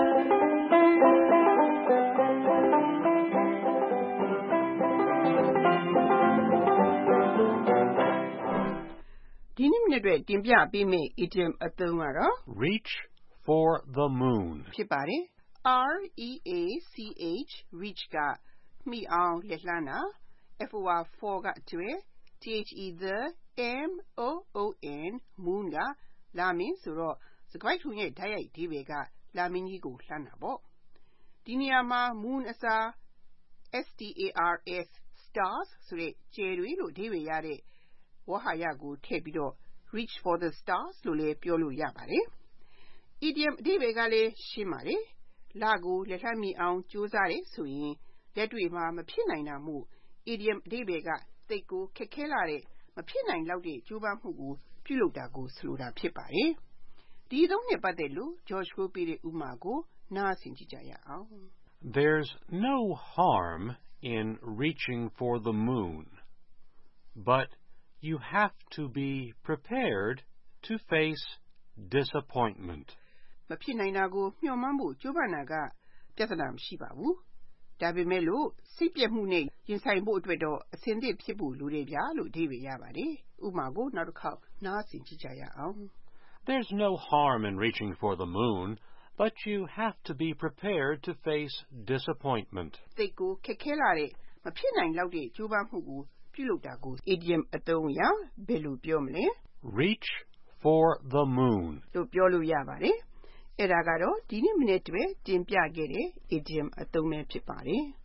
ဒီနေ့မနေ့အတွက်တင်ပြပေးမယ့် idiom အသုံးကတော့ reach for the moon ဖြစ်ပါတယ်။ REACH reach ကမိအောင်လက်လှမ်းတာ for ကကျွဲ the moon moon ကလာမင်းဆိုတော့စကားထုံရဲ့ဓာတ်ရိုက်ဒီဘေကလာမင်းကြီးကိုလှမ်းတာပေါ့ဒီနေရာမှာ moon အစား stars stars ဆိုတဲ့ကျယ်တွေလို့အဓိပ္ပာယ်ရတဲ့ဝါဟာရကိုထည့်ပြီးတော့ reach for the stars လို့လည်းပြောလို့ရပါတယ်။ idiom အဓိပ္ပာယ်ကလည်းရှင်းပါတယ်။လကိုလက်လှမ်းမီအောင်ကြိုးစားတယ်ဆိုရင်လက်တွေ့မှာမဖြစ်နိုင်တာမို့ idiom အဓိပ္ပာယ်ကသိပ်ကိုခက်ခဲလာတဲ့မဖြစ်နိုင်လောက်တဲ့ကြိုးပမ်းမှုကိုပြုလုပ်တာကိုဆိုလိုတာဖြစ်ပါတယ်။ဒီသုံးနဲ့ပတ်သက်လို့ George ကိုပေးတဲ့ဥပမာကိုနားဆင်ကြည့်ကြရအောင်။ There's no harm in reaching for the moon, but you have to be prepared to face disappointment. မဖြစ်နိုင်တာကိုမျှော်မှန်းဖို့ကြိုးပမ်းတာကပြဿနာမရှိပါဘူး။ဒါပေမဲ့လို့စိတ်ပြည့်မှုနဲ့ရင်ဆိုင်ဖို့အတွက်တော့အဆင်သင့်ဖြစ်ဖို့လိုတယ်ဗျာလို့အဓိပ္ပာယ်ရပါတယ်။ဥပမာကိုနောက်တစ်ခေါက်နားဆင်ကြည့်ကြရအောင်။ There's no harm in reaching for the moon, but you have to be prepared to face disappointment. သိပ်ကိုခက်ခဲလာတဲ့မဖြစ်နိုင်လောက်တဲ့ကြိုးပမ်းမှုကိုပြုလုပ်တာကို idiom အသုံးအရဘယ်လိုပြောမလဲ Reach for the moon လို့ပြောလို့ရပါတယ်။အဲ့ဒါကတော့ဒီနေ့မနေ့တည်းတင်ပြခဲ့တဲ့ idiom အသုံးပဲဖြစ်ပါတယ်။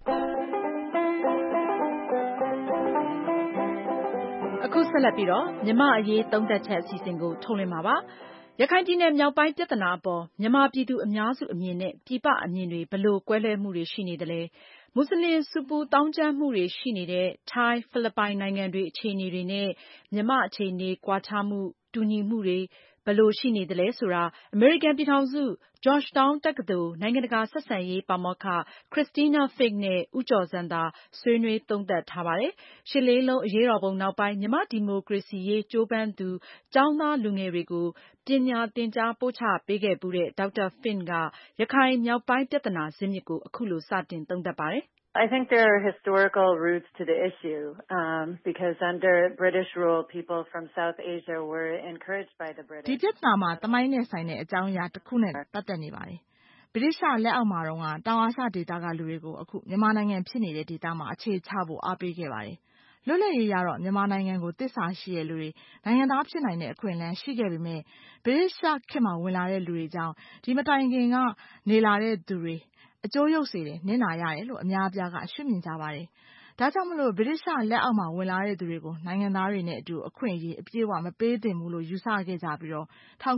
အခုဆက်လက်ပြီးတော့မြန်မာအရေးသုံးသပ်ချက်အစီအစဉ်ကိုထုတ်လွှင့်မှာပါ။ရခိုင်ပြည်နယ်မြောက်ပိုင်းပြဿနာအပေါ်မြန်မာပြည်သူအများစုအမြင်နဲ့ပြည်ပအမြင်တွေဘယ်လိုကွဲလွဲမှုတွေရှိနေသလဲ။မွတ်စလင်ဆူပူသောင်းကျန်းမှုတွေရှိနေတဲ့ထိုင်း၊ဖိလစ်ပိုင်နိုင်ငံတွေအခြေအနေတွေနဲ့မြန်မာအခြေအနေကွာခြားမှုတူညီမှုတွေဘယ်လိုရှိနေသလဲဆိုတာအမေရိကန်ပြည်ထောင်စု Georgetown တက္ကသိုလ်နိုင်ငံတကာဆက်ဆံရေးပါမောက္ခ Christina Fink နဲ့ဦးကျော်ဇံသာဆွေးနွေးသုံးသပ်ထားပါတယ်။ရှစ်လေးလုံးအရေးတော်ပုံနောက်ပိုင်းမြန်မာဒီမိုကရေစီရေးကြိုးပမ်းသူကျောင်းသားလူငယ်တွေကိုပညာသင်ကြားပို့ချပေးခဲ့ဖူးတဲ့ဒေါက်တာ Fink ကရခိုင်မြောက်ပိုင်းပြဿနာဇစ်မြစ်ကိုအခုလိုစတင်သုံးသပ်ပါတယ်။ I think there are historical roots to the issue because under British rule, people from South Asia were encouraged by the British. ဒီပြဿနာမှာသမိုင်းနဲ့ဆိုင်တဲ့အကြောင်းအရာတစ်ခုနဲ့ပတ်သက်နေပါတယ်။ဗြိတိရှလက်အောက်မှာတော့တောင်အာရှဒေသကလူတွေကိုအခုမြန်မာနိုင်ငံဖြစ်နေတဲ့ဒေသမှာအခြေချဖို့အားပေးခဲ့ပါတယ်။လွတ်လပ်ရေးရတော့မြန်မာနိုင်ငံကိုတစ္ဆာရှိတဲ့လူတွေနိုင်ငံသားဖြစ်နိုင်တဲ့အခွင့်အလမ်းရှိခဲ့ပေမဲ့ဗြိတိရှခေတ်မှာဝင်လာတဲ့လူတွေကြောင့်ဒီမတိုင်ခင်ကနေလာတဲ့သူတွေအကျိုးရုပ်စေတယ်နစ်နာရတယ်လို့အများအပြားကရှုမြင်ကြပါတယ်။ဒါကြောင့်မလို့ဗြိတိရှလက်အောက်မှာဝင်လာတဲ့သူတွေကိုနိုင်ငံသားတွေနဲ့အတူအခွင့်အရေးအပြည့်အဝမပေးသင့်ဘူးလို့ယူဆခဲ့ကြပြီးတော့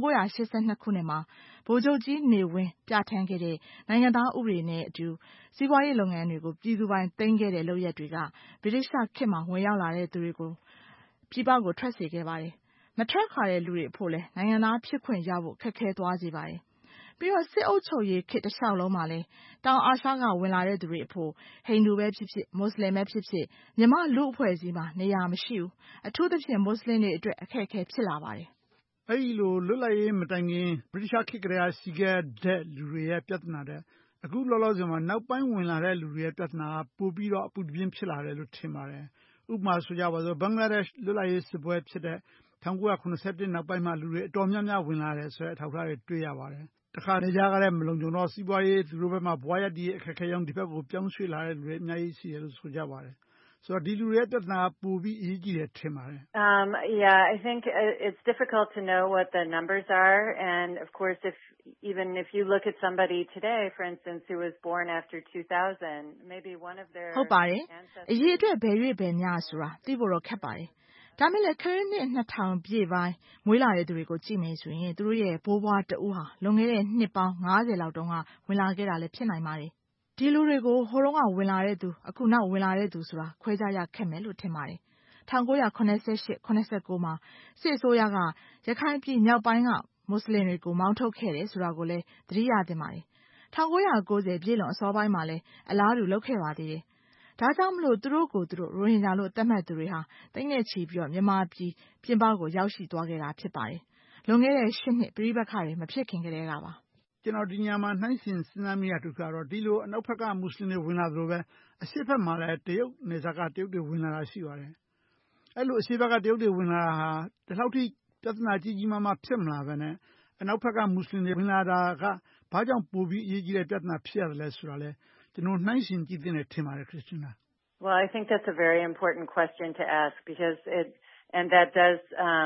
1982ခုနှစ်မှာဗိုလ်ချုပ်ကြီးနေဝင်းပြဋ္ဌာန်းခဲ့တဲ့နိုင်ငံသားဥပဒေနဲ့အတူစီးပွားရေးလုပ်ငန်းတွေကိုပြည်သူပိုင်သိမ်းခဲ့တဲ့လုပ်ရက်တွေကဗြိတိရှခေတ်မှာဝင်ရောက်လာတဲ့သူတွေကိုပြည်ပကိုထွက်စေခဲ့ပါတယ်။မထွက်ခွာတဲ့လူတွေအဖို့လည်းနိုင်ငံသားဖြစ်ခွင့်ရဖို့ခက်ခဲသွားစေပါတယ်။ပြီးတော့စစ်အုပ်ချုပ်ရေးခေတ်တစ်လျှောက်လုံးမှာလည်းတောင်အာရှကဝင်လာတဲ့သူတွေအဖို့ဟိန္ဒူပဲဖြစ်ဖြစ်မွတ်စလင်ပဲဖြစ်ဖြစ်မြန်မာလူ့အဖွဲ့အစည်းမှာနေရာမရှိဘူး။အထူးသဖြင့်မွတ်စလင်တွေအတွက်အခက်အခဲဖြစ်လာပါတယ်။အဲ့ဒီလိုလွတ်လပ်ရေးမတိုင်ခင်ဗြိတိရှခေတ်ကလေးကရှိခဲ့တဲ့လူတွေရဲ့ပြဿနာတဲ့အခုလောလောဆယ်မှာနောက်ပိုင်းဝင်လာတဲ့လူတွေရဲ့ပြဿနာကပိုပြီးတော့အပူတပြင်းဖြစ်လာတယ်လို့ထင်ပါတယ်။ဥပမာဆိုကြပါစို့ဘင်္ဂလားဒေ့ရှ်လွတ်လပ်ရေးစစ်ပွဲဖြစ်တဲ့1981နောက်ပိုင်းမှာလူတွေအတော်များများဝင်လာတယ်ဆိုတဲ့အထောက်အထားတွေတွေ့ရပါတယ်။တခါနေကြကလည်းမလုံခြုံတော့စီးပွားရေးသူတို့ဘက်မှာဘွားရည်အခက်အခဲကြောင့်ဒီဘက်ကိုပြောင်းရွှေ့လာတဲ့လူတွေအများကြီးရှိတယ်လို့ဆိုကြပါတယ်။ဆိုတော့ဒီလူတွေရဲ့ပြဿနာပိုပြီးအရေးကြီးတယ်ထင်ပါတယ်။ Yeah, I think it's difficult to know what the numbers are and of course even if you look at somebody today for instance who was born after 2000 maybe one of their ဟုတ်ပါတယ်။အရေးအတွက်ဘယ်ရွေ့ဘယ်မျှဆိုတာသိဖို့တော့ခက်ပါတယ်။ဒါမဲ့လည်းခရစ်နှစ်2000ပြည့်ပိုင်းမွေးလာတဲ့သူတွေကိုကြည့်မယ်ဆိုရင်သူတို့ရဲ့ဘိုးဘွားတဦးဟာလွန်ခဲ့တဲ့နှစ်ပေါင်း90လောက်တုန်းကဝင်လာခဲ့တာလည်းဖြစ်နိုင်ပါတယ်။ဒီလူတွေကိုဟိုတုန်းကဝင်လာတဲ့သူအခုနောက်ဝင်လာတဲ့သူဆိုတာခွဲခြားရခက်မယ်လို့ထင်ပါတယ်။1988 89မှာစစ်အစိုးရကရခိုင်ပြည်မြောက်ပိုင်းကမွတ်စလင်တွေကိုမောင်းထုတ်ခဲ့တယ်ဆိုတာကိုလည်းသတိရသင့်ပါတယ်။1990ပြည့်လွန်အစောပိုင်းမှာလည်းအလားတူလုပ်ခဲ့ပါသေးတယ်။ဒါကြောင့်မလို့သူတို့ကိုသူတို့ရိုဟင်ဂျာလို့သတ်မှတ်သူတွေဟာတိတ်နဲ့ချီပြီးတော့မြန်မာပြည်ပြင်ပကိုရောက်ရှိသွားခဲ့တာဖြစ်ပါတယ်။လွန်ခဲ့တဲ့8နှစ်ပြည်ပခါတွေမဖြစ်ခင်ကတည်းကပါ။ကျွန်တော်ဒီညမှာနှိုင်းရှင်စဉ်းစားမိတာတစ်ခုကတော့ဒီလိုအနောက်ဘက်ကမွတ်စလင်တွေဝင်လာသလိုပဲအရှေ့ဘက်မှာလည်းတရုတ်နယ်စပ်ကတရုတ်တွေဝင်လာတာရှိပါတယ်။အဲ့လိုအရှေ့ဘက်ကတရုတ်တွေဝင်လာတာဟာဒီလောက်ထိပြဿနာကြီးကြီးမားမားဖြစ်မလာပဲနဲ့အနောက်ဘက်ကမွတ်စလင်တွေဝင်လာတာကဘာကြောင့်ပိုပြီးအရေးကြီးတဲ့ပြဿနာဖြစ်ရသလဲဆိုတာလဲကျွန်တော်နှိုင်းယှဉ်ကြည့်သင့်တယ်ထင်ပါတယ် Christina. Well, I think that's a very important question to ask because that does,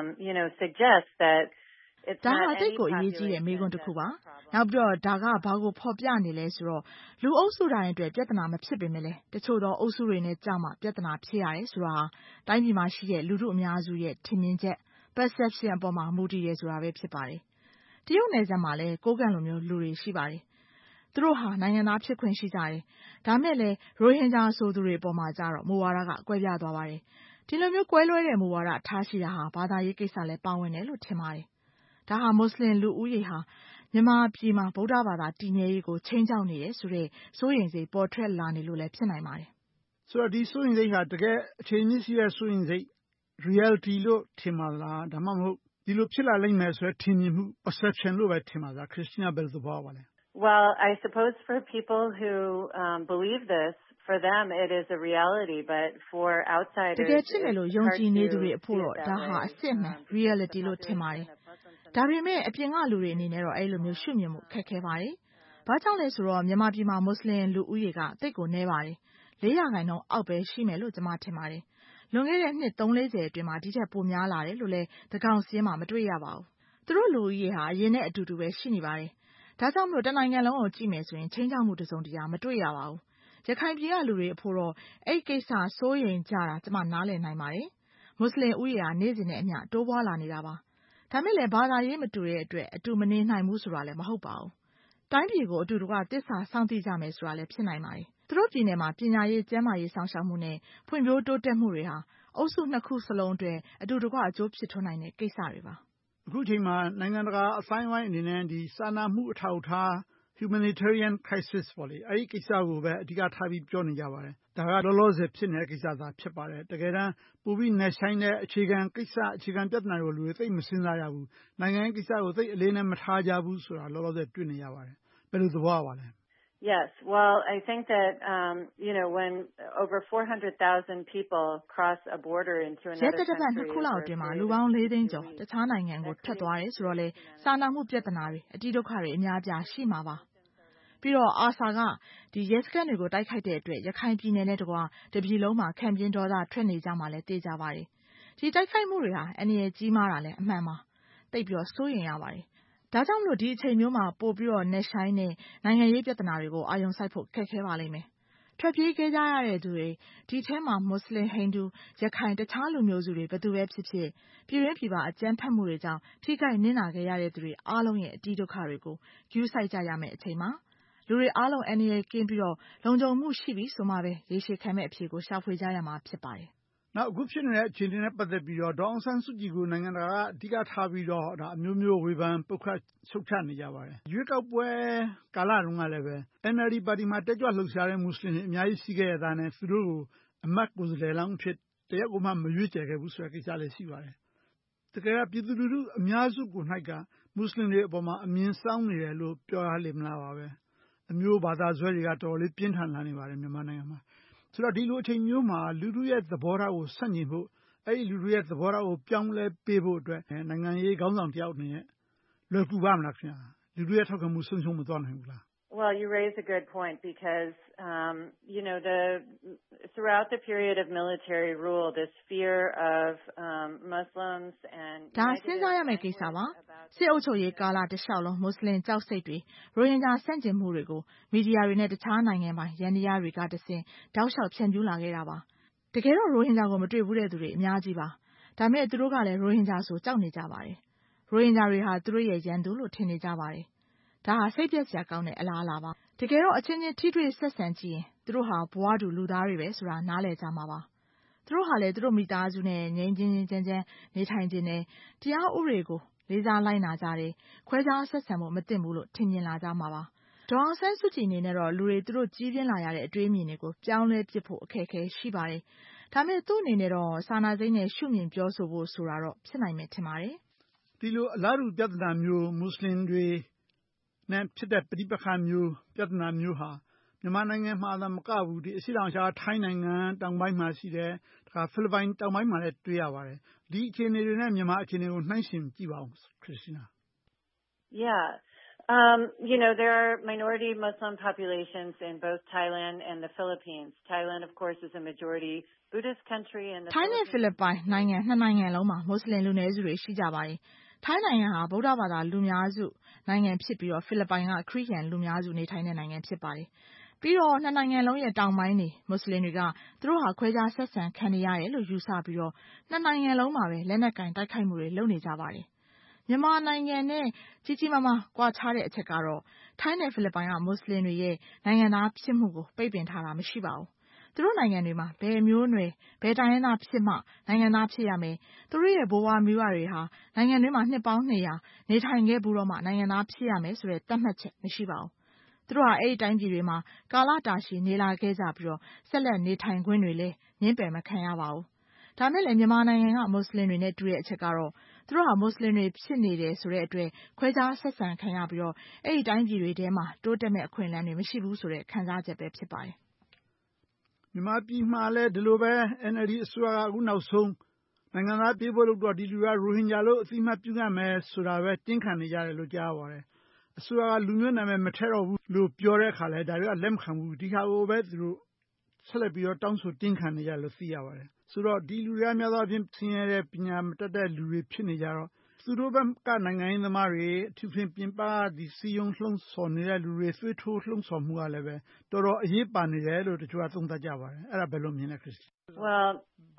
suggest that it's ဒါ not ဟာသိပ် any ကိုအရေးကြီးတဲ့ population မေးခွန်းတစ်ခုပါ။နောက်ပြီးတော့ဒါကဘာကိုဖော်ပြနေလဲဆိုတော့လူအုပ်စုတိုင်းအတွက်ပြဿနာမဖြစ်ပေမဲ့လည်းတချို့သောအုပ်စုတွေနဲ့ကြောက်မှပြဿနာဖြစ်ရတယ်ဆိုတာဟာတိုင်းပြည်မှာရှိတဲ့လူထုအများစုရဲ့ထင်မြင်ချက် perception အပေါ်မှာမူတည်ရဆိုတာပဲဖြစ်ပါတယ်။တရုတ်နယ်စပ်မှာလည်းကိုးကန့်လိုမျိုးလူတွေရှိပါတယ်။သူတို့ဟာနိုင်ငံသားဖြစ်ခွင့်ရှိကြတယ်။ဒါမဲ့လည်းရိုဟင်ဂျာဆိုသူတွေအပေါ်မှာကြတော့မူဝါဒကကွဲပြားသွားပါတယ်။ဒီလိုမျိုးကွဲလွဲတဲ့မူဝါဒထားရှိတာဟာဘာသာရေးကိစ္စလည်းပါဝင်တယ်လို့ထင်ပါတယ်။ဒါဟာမွတ်စလင်လူဦးရေဟာမြန်မာပြည်မှာဗုဒ္ဓဘာသာတည်မြဲရေးကိုချိန်ချောက်နေတယ်ဆိုတဲ့စိုးရိမ်စိတ်ပေါ်ထွက်လာနေလို့လည်းဖြစ်နိုင်ပါတယ်။ဆိုတော့ဒီစိုးရိမ်စိတ်ဟာတကယ်အခြေအမြစ်ရှိတဲ့စိုးရိမ်စိတ် reality လို့ထင်ပါလားဒါမှမဟုတ်ဒီလိုဖြစ်လာလိမ့်မယ်ဆိုတဲ့ထင်မြင်မှု perception လို့ပဲထင်ပါလား Christina ဘယ်လိုသဘောပါလဲ Well, I suppose for people who believe this, for them it is a reality, but for outsiders တကယ်ဖြစ်မယ်လို့ယုံကြည်နေသူတွေအဖို့တော့ဒါဟာအစစ်အမှန် reality လို့ထင်ပါတယ်။ဒါပေမဲ့အပြင်ကလူတွေအနေနဲ့တော့အဲ့လိုမျိုးရှုမြင်မှုခက်ခဲပါတယ်။ဘာကြောင့်လဲဆိုတော့မြန်မာပြည်မှာမွတ်စလင်လူဦးရေကတိတ်ကိုနည်းပါတယ်။4%အောက်ပဲရှိမယ်လို့ကျွန်မထင်ပါတယ်။လွန်ခဲ့တဲ့နှစ် 3-40 အတွင်းမှာဒီထက်ပိုများလာတယ်လို့လည်းသန်းခေါင်စာရင်းမှာမတွေ့ရပါဘူး။သူတို့လူဦးရေဟာအရင်နဲ့အတူတူပဲရှိနေပါတယ်။ဒါကြောင့်မလို့တနိုင်ငံလုံးကိုကြည့်မယ်ဆိုရင်ချင်းချောက်မှုတစုံတရာမတွေ့ရပါဘူး။ရခိုင်ပြည်ကလူတွေအဖို့တော့အဲ့ကိစ္စစိုးရိမ်ကြတာကျွန်မနားလည်နိုင်ပါတယ်။မွတ်စလင်ဦးရေဟာနေ့စဉ်နဲ့အမျှတိုးပွားလာနေတာပါ။ဒါမဲ့လည်းဘာသာရေးမတူတဲ့အတွက်အတူမနေနိုင်ဘူးဆိုတာလည်းမဟုတ်ပါဘူး။တိုင်းပြည်ကိုအတူတူကတစ္ဆာစောင့်သိကြမယ်ဆိုတာလည်းဖြစ်နိုင်ပါတယ်။သူတို့ပြည်နယ်မှာပညာရေးကျန်းမာရေးစောင့်ရှောက်မှုနဲ့ဖွံ့ဖြိုးတိုးတက်မှုတွေဟာအုပ်စုနှစ်ခုစလုံးအတွက်အတူတကွအကျိုးဖြစ်ထွန်းနိုင်တဲ့ကိစ္စတွေပါ။အခုချိန်မှာနိုင်ငံတကာအတိုင်းအဝိုင်းအနေနဲ့ဒီစာနာမှုအထောက်အထား humanitarian crisis ပေါ့လေအဲ့ဒီကိစ္စကိုပဲအဓိကထားပြီးပြောနေကြပါတယ်။ဒါကလောလောဆယ်ဖြစ်နေတဲ့ကိစ္စသာဖြစ်ပါတယ်။တကယ်တမ်းပိုပြီးနယ်ဆိုင်တဲ့အခြေခံကိစ္စအခြေခံပြဿနာတွေကိုလူတွေသိမစဉ်းစားရဘူး။နိုင်ငံရေးကိစ္စကိုသိအလေးနဲ့မထားကြဘူးဆိုတာလောလောဆယ်တွေ့နေရပါတယ်။ဘယ်လိုသဘောပါလဲ Yes, well, I think that, when over 400,000 people cross a border into another country... ရက်တစ်ပတ်နှစ်ခုလောက်အတွင်းမှာလူပေါင်း4 သိန်းကျော်တခြားနိုင်ငံကိုထွက်သွားတယ်ဆိုတော့လေစာနာမှုပြဿနာတွေအတိဒုက္ခတွေအများအပြားရှိမှာပါ။ပြီးတော့အာဆာကဒီရဲစခန်းတွေကိုတိုက်ခိုက်တဲ့အတွက်ရခိုင်ပြည်နယ်နဲ့တကွာတပြည်လုံးမှာခံပြင်းဒေါသထွက်နေကြမှာလဲသိကြပါတယ်။ဒီတိုက်ခိုက်မှုတွေဟာအန္တရာယ်ကြီးမားတာလဲအမှန်ပါ။သိပ်ပြီးတော့စိုးရိမ်ရပါတယ်။ဒါကြောင့်မလို့ဒီအချိန်မျိုးမှာပို့ပြီးတော့နယ်ဆိုင်တဲ့နိုင်ငံရေးပြဿနာတွေကိုအာရုံစိုက်ဖို့ခက်ခဲပါလိမ့်မယ်။ထွက်ပြေးခဲ့ကြရတဲ့သူတွေဒီထဲမှာမွတ်စလင်ဟိန္ဒူရခိုင်တခြားလူမျိုးစုတွေဘယ်သူပဲဖြစ်ဖြစ်ပြည်ရင်းပြည်ပအကြမ်းဖက်မှုတွေကြောင့်ထိခိုက်နစ်နာခဲ့ရတဲ့သူတွေအားလုံးရဲ့အတိဒုက္ခတွေကိုဂရုစိုက်ကြရမယ့်အချိန်မှာလူတွေအားလုံးအန္တရာယ်ကင်းပြီးတော့လုံခြုံမှုရှိပြီဆိုမှပဲရေရှည်ခံမဲ့အဖြေကိုရှာဖွေကြရမှာဖြစ်ပါတယ်။နောက်အခုဖြစ်နေတဲ့အခြေအနေနဲ့ပတ်သက်ပြီးတော့ဒေါ်အောင်ဆန်းစုကြည်ကိုနိုင်ငံတကာကအဓိကထားပြီးတော့ဒါအမျိုးမျိုးဝေဖန်ပုတ်ခတ်ရှုတ်ချနေကြပါတယ်။ရွေးကောက်ပွဲကာလတုန်းကလည်းပဲ NLD ပါတီမှာတက်ကြွလှုပ်ရှားတဲ့မွတ်စလင်တွေအများကြီးရှိခဲ့ရတာနဲ့သူတို့ကိုအမတ်ကိုယ်စားလှယ်လောင်းဖြစ်တရက်ကိုမှမရွေးချယ်ခဲ့ဘူးဆိုတဲ့ကိစ္စလည်းရှိပါတယ်။တကယ်ကပြည်သူလူထုအများစုကို၌ကမွတ်စလင်တွေအပေါ်မှာအမြင်စောင်းနေတယ်လို့ပြောရလိမ့်မလားပါပဲ။အမျိုးဘာသာဆွဲတွေကတော်တော်လေးပြင်းထန်လာနေပါတယ်မြန်မာနိုင်ငံမှာ။ဆိုတော့ဒီလိုအချိန်မျိုးမှာလူထုရဲ့သဘောထားကိုဆန့်ကျင်ဖို့အဲ့ဒီလူထုရဲ့သဘောထားကိုပြောင်းလဲပေးဖို့အတွက်နိုင်ငံရေးခေါင်းဆောင်တယောက်အနေနဲ့လွယ်ကူပါမလားခင်ဗျာလူထုရဲ့ထောက်ခံမှုဆုံးရှုံးမသွားနိုင်ဘူးလား Well, you raise a good point because, throughout the period of military rule, this fear of Muslims and... ဒါစဉ်းစားရမယ့်ကိစ္စပါစစ်အုပ်ချုပ်ရေးကာလတလျှောက်လုံးမွတ်စလင်ကြောက်စိတ်တွေရိုဟင်ဂျာဆန့်ကျင်မှုတွေကိုမီဒီယာတွေနဲ့တခြားနိုင်ငံပိုင်ရန်တရားတွေကတဆင့်တောက်လျှောက်ဖြန့်ဖြူးလာခဲ့တာပါတကယ်တော့ရိုဟင်ဂျာကိုမတွေ့ဘူးတဲ့သူတွေအများကြီးပါဒါမဲ့သူတို့ကလည်းရိုဟင်ဂျာဆိုကြောက်နေကြပါတယ်ရိုဟင်ဂျာတွေဟာသူတို့ရဲ့ရန်သူလို့ထင်နေကြပါတယ်ဒါဟာစိတ်ပျက်စရာကောင်းတဲ့အလားအလာပါတကယ်တော့အချင်းချင်းထိတွေ့ဆက်ဆံကြည့်ရင်သူတို့ဟာဘဝတူလူသားတွေပဲဆိုတာနားလည်ကြမှာပါသူတို့ဟာလည်းသူတို့မိသားစုနဲ့ငြိမ်းချမ်းချမ်းနေထိုင်ခြင်းနဲ့တရားဥပဒေကိုလေးစားလိုက်နာကြတယ်ခွဲခြားဆက်ဆံဖို့မသင့်ဘူးလို့ထင်မြင်လာကြမှာပါဒေါ်အောင်ဆန်းစုကြည်အနေနဲ့တော့လူတွေသူတို့ကြီးပြင်းလာရတဲ့အတွေးအမြင်တွေကိုပြောင်းလဲပစ်ဖို့အခက်အခဲရှိပါတယ်ဒါမဲ့သူ့အနေနဲ့တော့စာနာစိတ်နဲ့ရှုမြင်ပြောဆိုဖို့ဆိုတာတော့ဖြစ်နိုင်မယ်ထင်ပါတယ်ဒီလိုအလားတူပြဿနာမျိုးမွတ်စလင်တွေနဲ့ဖြစ်တဲ့ပဋိပက္ခမျိုးပြဿနာမျိုးဟာမြန်မာနိုင်ငံမှာသာမကဘူးဒီအရှေ့တောင်အာရှထိုင်းနိုင်ငံတောင်ပိုင်းမှာရှိတယ်ဒါကဖိလစ်ပိုင်တောင်ပိုင်းမှာလည်းတွေ့ရပါတယ်ဒီအခြေအနေတွေနဲ့မြန်မာအခြေအနေကိုနှိုင်းယှဉ်ကြည့်ပါဦး Christina Yeah There are minority Muslim populations in both Thailand and the Philippines. Thailand, of course, is a majority Buddhist country, and the ထိုင်းနဲ့ဖိလစ်ပိုင်နိုင်ငံနှစ်နိုင်ငံလုံးမှာမွတ်စလင်လူနည်းစုတွေရှိကြပါတယ်။ထိုင်းနိုင်ငံဟာဗုဒ္ဓဘာသာလူများစုနိုင်ငံဖြစ်ပြီးတော့ဖိလစ်ပိုင်ကခရစ်ယာန်လူများစုနေထိုင်တဲ့နိုင်ငံဖြစ်ပါတယ်။ပြီးတော့နှစ်နိုင်ငံလုံးရဲ့တောင်ပိုင်းနေမွတ်စလင်တွေကသူတို့ဟာခွဲခြားဆက်ဆံခံနေရတယ်လို့ယူဆပြီးတော့နှစ်နိုင်ငံလုံးမှာပဲလက်နက်ကင်တိုက်ခိုက်မှုတွေလုပ်နေကြပါတယ်။မြန်မာနိုင်ငံနဲ့ကြီးကြီးမားမားကွာခြားတဲ့အချက်ကတော့ထိုင်းနဲ့ဖိလစ်ပိုင်ကမွတ်စလင်တွေရဲ့နိုင်ငံသားဖြစ်မှုကိုပိတ်ပင်ထားတာမရှိပါဘူး။သူတို့နိုင်ငံတွေမှာဘယ်မျိုးနွယ်ဘယ်တိုင်းရင်းသားဖြစ်မှနိုင်ငံသားဖြစ်ရမယ်။သူတို့ရဲ့ဘိုးဘွားမိဘတွေဟာနိုင်ငံတွေမှာနှစ်ပေါင်း200နေထိုင်ခဲ့ဘူးတော့မှနိုင်ငံသားဖြစ်ရမယ်ဆိုတဲ့သတ်မှတ်ချက်မရှိပါဘူး။သူတို့ဟာအဲ့ဒီတိုင်းပြည်တွေမှာကာလတာရှည်နေလာခဲ့ကြပြီးတော့ဆက်လက်နေထိုင်ခွင့်တွေလည်းငြင်းပယ်မခံရပါဘူး။ဒါမဲ့လည်းမြန်မာနိုင်ငံကမွတ်စလင်တွေနဲ့တူတဲ့အချက်ကတော့သူတို့ဟာမွတ်စလင်တွေဖြစ်နေတယ်ဆိုတဲ့အတွက်ခွဲခြားဆက်ဆံခံရပြီးတော့အဲ့ဒီတိုင်းပြည်တွေထဲမှာတိုးတက်မဲ့အခွင့်အလမ်းတွေမရှိဘူးဆိုတဲ့ခံစားချက်ပဲဖြစ်ပါတယ်။မြန်မာပြည်မှာလည်းဒီလိုပဲ NLD အစိုးရကအခုနောက်ဆုံးနိုင်ငံသားပေးဖို့လို့တော့ဒီလူကရိုဟင်ဂျာလို့အသိအမှတ်ပြုရမယ်ဆိုတာပဲတင်းခံနေကြတယ်လို့ကြားရပါတယ်။အစိုးရကလူမျိုးနာမည်မထည့်တော့ဘူးလို့ပြောတဲ့အခါလဲဒါတွေကလက်မခံဘူးဒီခါကိုပဲသူတို့ဆက်လက်ပြီးတော့တောင်းဆိုတင်းခံနေကြလို့သိရပါတယ်။ဆိုတော့ဒီလူတွေကများသောအားဖြင့်ဆင်းရဲတဲ့ပညာမတတ်တဲ့လူတွေဖြစ်နေကြတော့သူတို့ဘက်ကနိုင်ငံရေးသမားတွေအထူးဖြင့်ပြင်ပဒီစီယုံလှုံ့ဆော်နေတဲ့လူတွေသွေးထိုးလှုံ့ဆော်မှုကလည်းပဲတော်တော်အရေးပါနေတယ်လို့တချို့ကသုံးသပ်ကြပါတယ်။အဲ့ဒါဘယ်လိုမြင်လဲခရစ် Well,